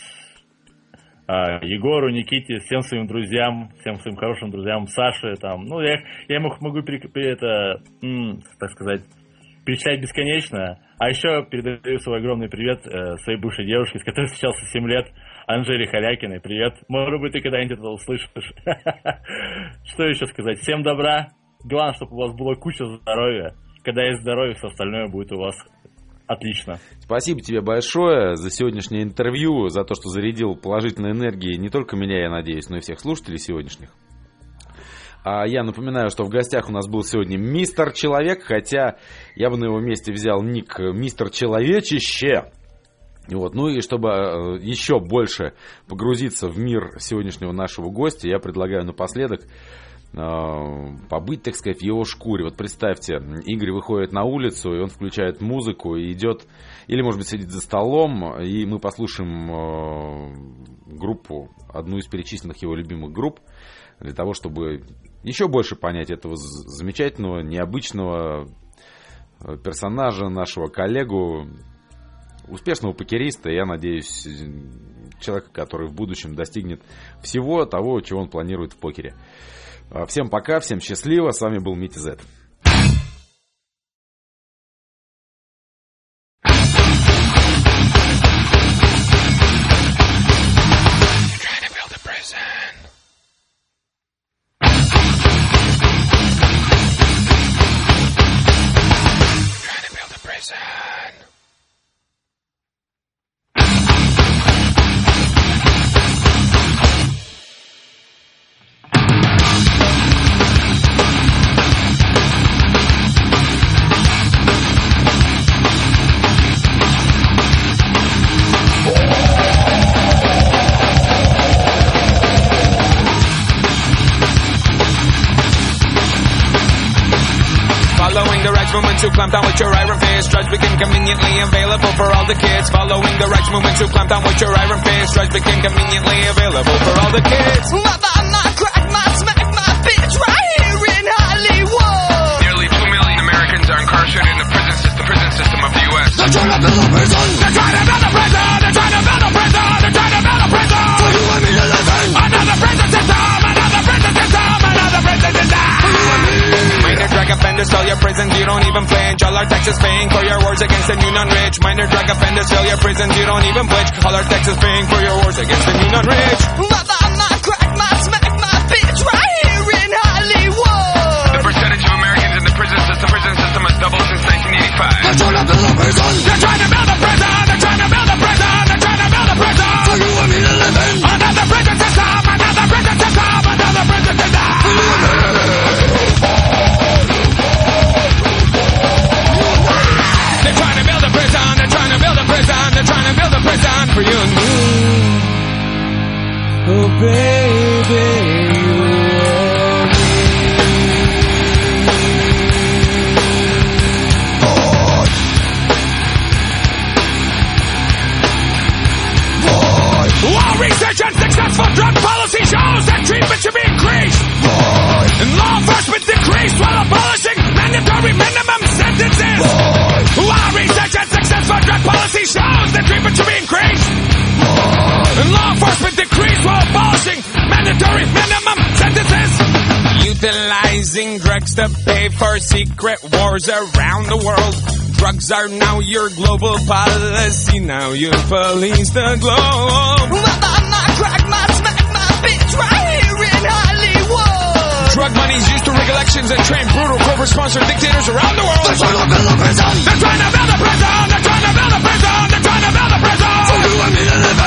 Егору, Никите, всем своим друзьям, всем своим хорошим друзьям, Саше, там, ну, я, я ему могу, при, при, это, м, так сказать, перечислять бесконечно, а еще передаю свой огромный привет э, своей бывшей девушке, с которой встречался семь лет, Анжеле Халякиной, привет, может быть, ты когда-нибудь это услышишь. Что еще сказать, всем добра, главное, чтобы у вас было куча здоровья, когда есть здоровье, все остальное будет у вас отлично. Спасибо тебе большое за сегодняшнее интервью, за то, что зарядил положительной энергией не только меня, я надеюсь, но и всех слушателей сегодняшних. А я напоминаю, что в гостях у нас был сегодня Мистер Человек, хотя я бы на его месте взял ник Мистер Человечище. Вот. Ну и чтобы еще больше погрузиться в мир сегодняшнего нашего гостя, я предлагаю напоследок побыть, так сказать, в его шкуре. Вот представьте, Игорь выходит на улицу, и он включает музыку, и идет, или, может быть, сидит за столом, и мы послушаем группу, одну из перечисленных его любимых групп, для того, чтобы еще больше понять этого замечательного, необычного персонажа, нашего коллегу, успешного покериста, я надеюсь, человека, который в будущем достигнет всего того, чего он планирует в покере. Всем пока, всем счастливо, с вами был Митя Зет. To clamp down with your iron fist, drugs became conveniently available for all the kids. Following the rights movement to clamp down with your iron fist, drugs became conveniently available for all the kids. Mother, I'm not crack, my smack, my bitch, right here in Hollywood. Nearly two million Americans are incarcerated in the prison system, prison system of the U S. They're trying to build a prison. They're trying to build a prison. They're trying to build a prison. They're trying to build a prison. So you want me to listen? Another prison system. Another prison system. Another prison system. Minor drug offenders, fill your prisons, you don't even flinch. All our taxes paying for your wars against the new non-rich. Minor drug offenders, fill your prisons, you don't even flinch. All our taxes paying for your wars against the new non-rich. Mother, I'm not crack, my smack, my bitch, right here in Hollywood. The percentage of Americans in the prison system, prison system has doubled since nineteen eighty-five. They're trying to build a prison. They're trying to build a prison. They're trying to build a prison. They're trying to build a prison. So you want me to live in another prison system. Another prison system. Another prison system. They're trying to build a prison, they're trying to build a prison, they're trying to build a prison for you and me. drugs to pay for secret wars around the world. Drugs are now your global policy. Now you police the globe. My, my, my crack, my smack, my bitch right here in Hollywood. Drug money's used to rig elections and train brutal corporate-sponsored dictators around the world. They're trying to build a prison. They're trying to build a prison. They're trying to build a prison. They're trying to build a prison. For you and me to live